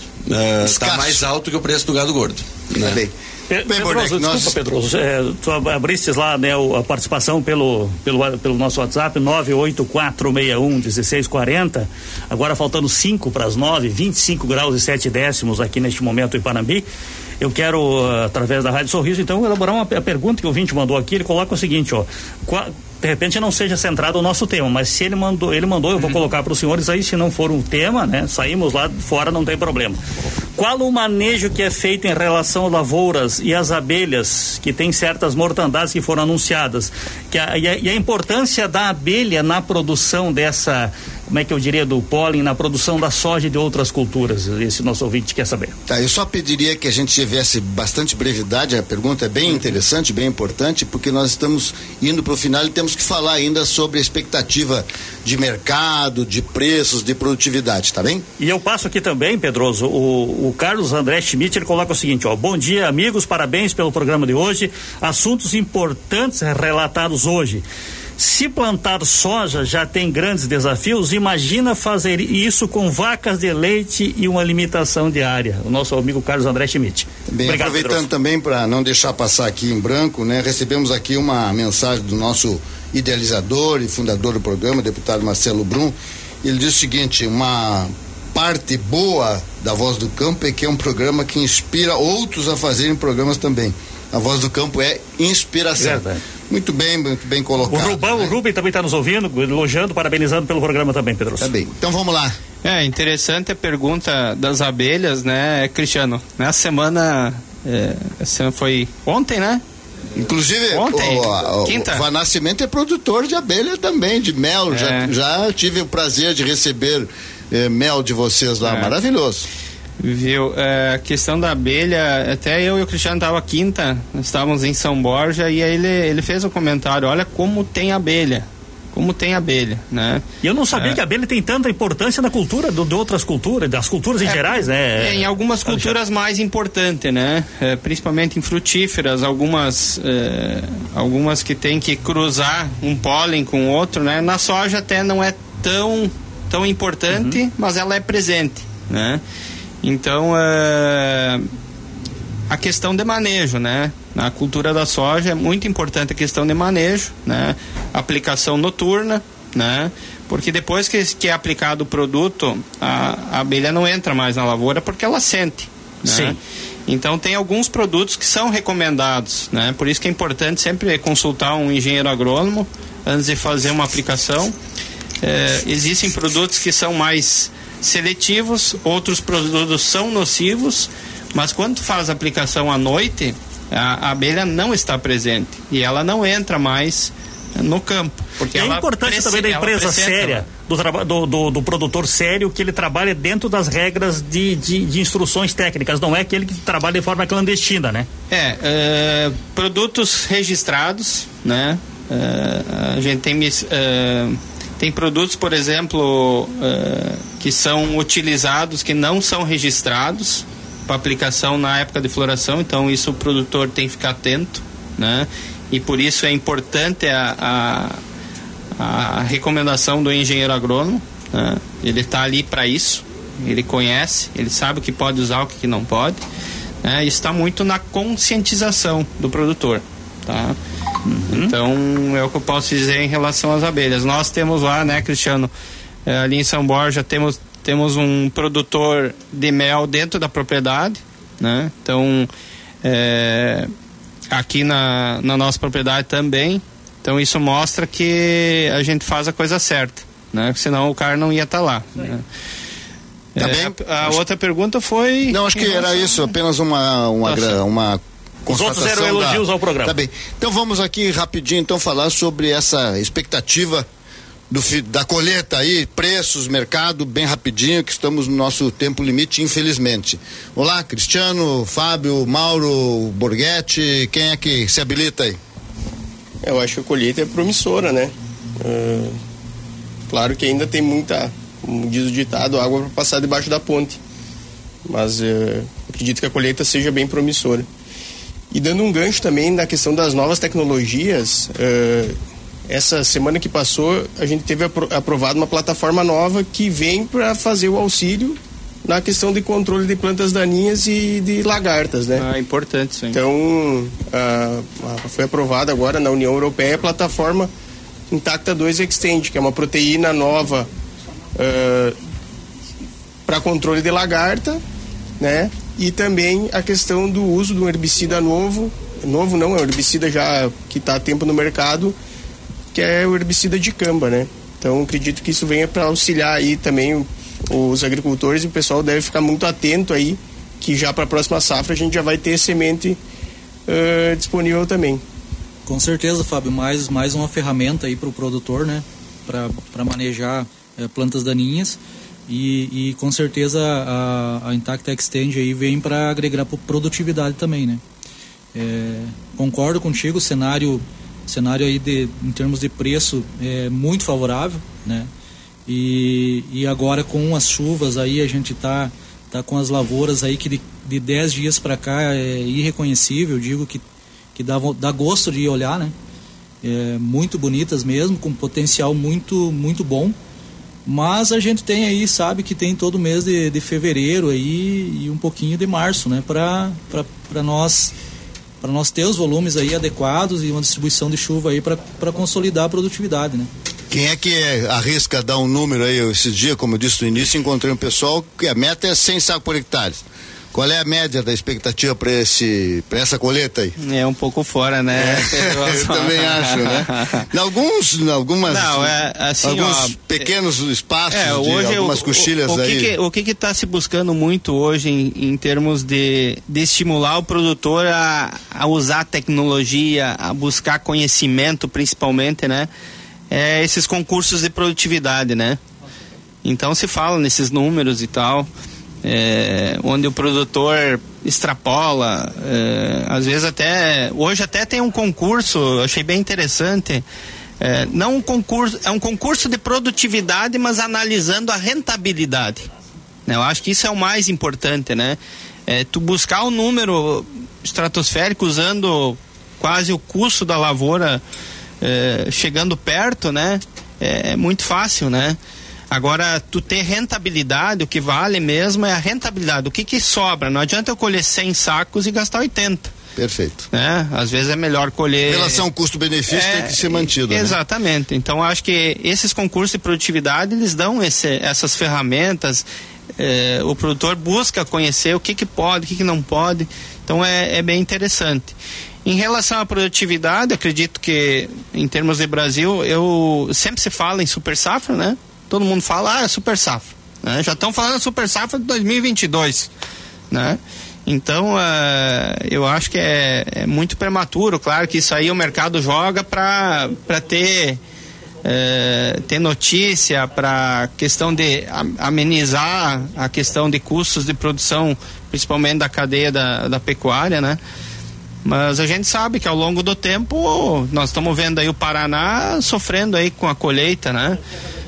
uh, tá mais alto que o preço do gado gordo, né? Bem. Bem, Pedroso, desculpa, nós... Pedroso, é, tu abriste lá, né, a participação pelo, pelo, pelo nosso WhatsApp, nove oito quatro seis um um seis quatro zero, agora faltando cinco para as nove, vinte e cinco graus e sete décimos aqui neste momento em Panambi. Eu quero, através da Rádio Sorriso, então, elaborar uma a pergunta que o ouvinte mandou aqui. Ele coloca o seguinte, ó, qual, de repente não seja centrado o nosso tema, mas se ele mandou, ele mandou, eu vou colocar para os senhores aí, se não for um tema, né, saímos lá fora, não tem problema. Qual o manejo que é feito em relação a lavouras e as abelhas, que tem certas mortandades que foram anunciadas, que a, e, a, e a importância da abelha na produção dessa, como é que eu diria, do pólen, na produção da soja e de outras culturas? Esse nosso ouvinte quer saber. Tá, eu só pediria que a gente tivesse bastante brevidade, a pergunta é bem interessante, bem importante, porque nós estamos indo para o final e temos que falar ainda sobre a expectativa de mercado, de preços, de produtividade, tá bem? E eu passo aqui também, Pedroso, o, o Carlos André Schmidt, ele coloca o seguinte, ó, bom dia, amigos, parabéns pelo programa de hoje, assuntos importantes relatados hoje. Se plantar soja já tem grandes desafios, imagina fazer isso com vacas de leite e uma limitação de área. O nosso amigo Carlos André Schmidt. Bem, obrigado, aproveitando Pedroso. Também para não deixar passar aqui em branco, né? Recebemos aqui uma mensagem do nosso idealizador e fundador do programa, deputado Marcelo Brum. Ele diz o seguinte, uma parte boa da Voz do Campo é que é um programa que inspira outros a fazerem programas também. A Voz do Campo é inspiração. Verdade. Muito bem, muito bem colocado. O Rubão, né? O Rubem também está nos ouvindo, elogiando, parabenizando pelo programa também, Pedro. Tá bem, então vamos lá. É interessante a pergunta das abelhas, né, Cristiano? Na semana, é, essa foi ontem, né? Inclusive, ontem, o, o, quinta. o Vanascimento é produtor de abelha também, de mel. É. Já, já tive o prazer de receber eh, mel de vocês lá, é. Maravilhoso. Viu, é, a questão da abelha, até eu e o Cristiano tava quinta, nós estávamos em São Borja e aí ele, ele fez um comentário, olha como tem abelha, como tem abelha, né? E eu não sabia é. que a abelha tem tanta importância na cultura, do, de outras culturas, das culturas em é, gerais, né? É, em algumas culturas mais importante, né? É, principalmente em frutíferas, algumas, é, algumas que tem que cruzar um pólen com outro, né? Na soja até não é tão, tão importante, uhum. mas ela é presente, né? Então, é, a questão de manejo, né? Na cultura da soja é muito importante a questão de manejo, né? Aplicação noturna, né? Porque depois que, que é aplicado o produto, a, a abelha não entra mais na lavoura porque ela sente, né? Sim. Então tem alguns produtos que são recomendados, né? Por isso que é importante sempre consultar um engenheiro agrônomo antes de fazer uma aplicação. É, existem produtos que são mais seletivos, outros produtos são nocivos, mas quando tu faz a aplicação à noite, a, a abelha não está presente e ela não entra mais no campo. Porque é ela importante também da empresa séria, do, do, do, do produtor sério, que ele trabalha dentro das regras de, de, de instruções técnicas, não é aquele que trabalha de forma clandestina, né? É, é produtos registrados, né? É, a gente tem é, tem produtos, por exemplo, uh, que são utilizados, que não são registrados para aplicação na época de floração, então isso o produtor tem que ficar atento, né? E por isso é importante a, a, a recomendação do engenheiro agrônomo, né? Ele está ali para isso, ele conhece, ele sabe o que pode usar, o que não pode, né? Isso está muito na conscientização do produtor, tá? Uhum. Então é o que eu posso dizer em relação às abelhas. Nós temos lá, né, Cristiano, é, ali em São Borja temos, temos um produtor de mel dentro da propriedade, né? Então é, aqui na, na nossa propriedade também. Então isso mostra que a gente faz a coisa certa, né? Senão o cara não ia estar tá lá, né? Tá é, bem? A, a outra pergunta foi... Não, acho que era isso, apenas uma, uma, tá uma Os outros eram elogios da... ao programa. Tá bem. Então vamos aqui rapidinho então falar sobre essa expectativa do, da colheita aí, preços, mercado, bem rapidinho, que estamos no nosso tempo limite, infelizmente. Olá, Cristiano, Fábio, Mauro, Borghetti, quem é que se habilita aí? Eu acho que a colheita é promissora, né? Uh, claro que ainda tem muita, como diz o ditado, água para passar debaixo da ponte. Mas uh, acredito que a colheita seja bem promissora. E dando um gancho também na questão das novas tecnologias, uh, essa semana que passou, a gente teve apro- aprovado uma plataforma nova que vem para fazer o auxílio na questão de controle de plantas daninhas e de lagartas, né? Ah, importante, sim. Então, ah, foi aprovada agora na União Europeia a plataforma Intacta dois Extend, que é uma proteína nova ah, para controle de lagarta, né? E também a questão do uso de um herbicida novo, novo não, é um herbicida já que está há tempo no mercado, que é o herbicida de camba, né? Então, acredito que isso venha para auxiliar aí também os agricultores, e o pessoal deve ficar muito atento aí, que já para a próxima safra a gente já vai ter semente uh, disponível também. Com certeza, Fábio, mais, mais uma ferramenta aí para o produtor, né? Para manejar é, plantas daninhas, e, e com certeza a, a Intacta Extend aí vem para agregar produtividade também, né? É, concordo contigo, o cenário cenário aí de, em termos de preço é muito favorável, né? E, e agora com as chuvas aí a gente tá, tá com as lavouras aí que de, de dez dias para cá é irreconhecível, digo que, que dá, dá gosto de olhar, né? É, muito bonitas mesmo, com potencial muito, muito bom, mas a gente tem aí, sabe que tem todo mês de, de fevereiro aí e um pouquinho de março, né? Para nós para nós ter os volumes aí adequados e uma distribuição de chuva aí para consolidar a produtividade, né? Quem é que é, arrisca dar um número aí? Esse dia, como eu disse no início, encontrei um pessoal que a meta é cem sacos por hectare. Qual é a média da expectativa para esse para essa colheita aí? É um pouco fora, né? É, eu também acho, né? Em alguns, em algumas, Não, é, assim, alguns ó, pequenos espaços, é, de hoje algumas o, coxilhas o, o aí. Que que, o que está se buscando muito hoje em, em termos de, de estimular o produtor a, a usar tecnologia, a buscar conhecimento, principalmente, né? É esses concursos de produtividade, né? Então se fala nesses números e tal. É, onde o produtor extrapola, é, às vezes até, hoje até tem um concurso, eu achei bem interessante, é, não um concurso, é um concurso de produtividade, mas analisando a rentabilidade, né? Eu acho que isso é o mais importante, né? É, tu buscar o um número estratosférico usando quase o custo da lavoura, é, chegando perto, né? É, é muito fácil, né? Agora, tu ter rentabilidade, o que vale mesmo é a rentabilidade. O que que sobra? Não adianta eu colher cem sacos e gastar oitenta. Perfeito. Né? Às vezes é melhor colher... Relação custo-benefício é, tem que ser mantido, exatamente. Né? Então, acho que esses concursos de produtividade, eles dão esse, essas ferramentas. Eh, o produtor busca conhecer o que que pode, o que que não pode. Então, é, é bem interessante. Em relação à produtividade, acredito que, em termos de Brasil, eu sempre se fala em super safra, né? Todo mundo fala, ah, é super safra, né? Já estão falando super safra de dois mil e vinte e dois, né? Então, uh, eu acho que é, é muito prematuro. Claro que isso aí o mercado joga para para ter uh, ter notícia, para questão de amenizar a questão de custos de produção, principalmente da cadeia da, da pecuária, né? Mas a gente sabe que ao longo do tempo nós estamos vendo aí o Paraná sofrendo aí com a colheita, né?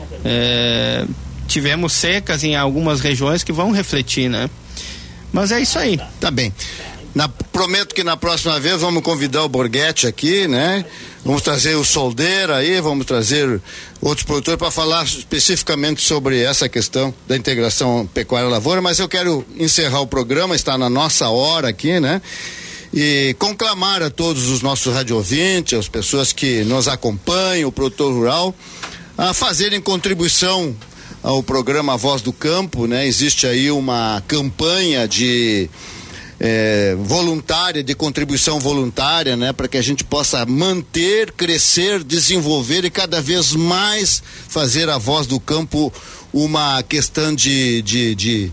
É, tivemos secas em algumas regiões que vão refletir, né? Mas é isso aí. Tá bem. Na, prometo que na próxima vez vamos convidar o Borghetti aqui, né? Vamos trazer o Soldeira aí, vamos trazer outros produtores para falar especificamente sobre essa questão da integração pecuária-lavoura, mas eu quero encerrar o programa, está na nossa hora aqui, né? E conclamar a todos os nossos radiovintes, as pessoas que nos acompanham, o produtor rural, a fazerem contribuição ao programa Voz do Campo, né? Existe aí uma campanha de é, voluntária, de contribuição voluntária, né? Para que a gente possa manter, crescer, desenvolver e cada vez mais fazer a Voz do Campo uma questão de, de, de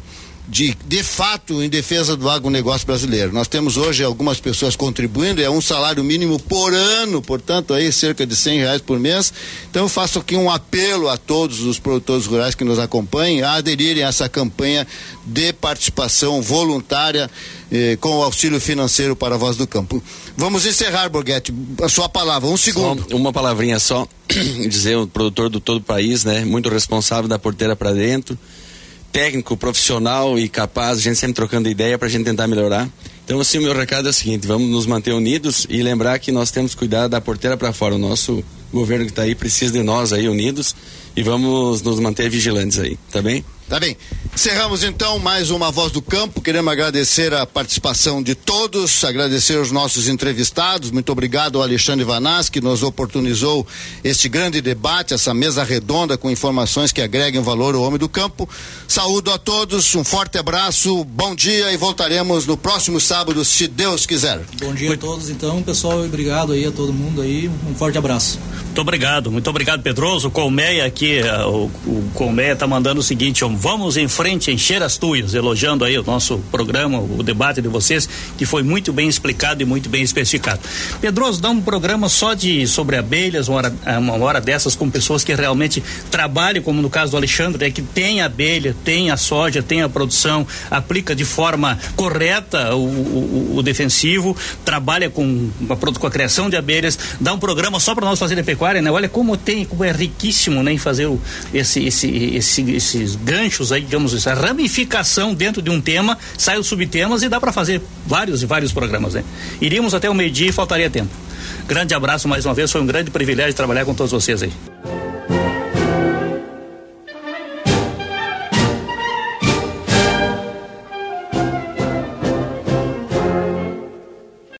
de, de fato, em defesa do agronegócio brasileiro. Nós temos hoje algumas pessoas contribuindo, é um salário mínimo por ano, portanto, aí cerca de cem reais por mês. Então, eu faço aqui um apelo a todos os produtores rurais que nos acompanhem a aderirem a essa campanha de participação voluntária eh, com o auxílio financeiro para a Voz do Campo. Vamos encerrar, Borghetti, a sua palavra, um segundo. Só uma palavrinha só, dizer, o produtor do todo o país, né, muito responsável da porteira para dentro, técnico, profissional e capaz, a gente sempre trocando ideia para a gente tentar melhorar. Então, assim, o meu recado é o seguinte: vamos nos manter unidos e lembrar que nós temos que cuidar da porteira para fora. O nosso governo que está aí precisa de nós aí unidos e vamos nos manter vigilantes aí, tá bem? Tá bem. Encerramos então mais uma Voz do Campo. Queremos agradecer a participação de todos, agradecer os nossos entrevistados. Muito obrigado ao Alexandre Vanassi, que nos oportunizou este grande debate, essa mesa redonda com informações que agreguem valor ao homem do campo. Saúdo a todos, um forte abraço, bom dia e voltaremos no próximo sábado, se Deus quiser. Bom dia a todos então, pessoal, e obrigado aí a todo mundo aí, um forte abraço. Muito obrigado, muito obrigado, Pedroso. O Colmeia aqui, o, o Colmeia tá mandando o seguinte: ó, vamos em frente, encher as tuias, elogiando aí o nosso programa, o debate de vocês, que foi muito bem explicado e muito bem especificado. Pedroso, dá um programa só de sobre abelhas, uma hora, uma hora dessas, com pessoas que realmente trabalham, como no caso do Alexandre, né, que tem abelha, tem a soja, tem a produção, aplica de forma correta o, o, o defensivo, trabalha com a, com a criação de abelhas, dá um programa só para nós fazer de pecuária, né? Olha como tem, como é riquíssimo, né, em fazer o, esse, esse, esse, esses ganchos aí, digamos isso, a ramificação dentro de um tema, sai os subtemas e dá para fazer vários e vários programas, né? Iríamos até o meio-dia e faltaria tempo. Grande abraço mais uma vez, foi um grande privilégio trabalhar com todos vocês aí.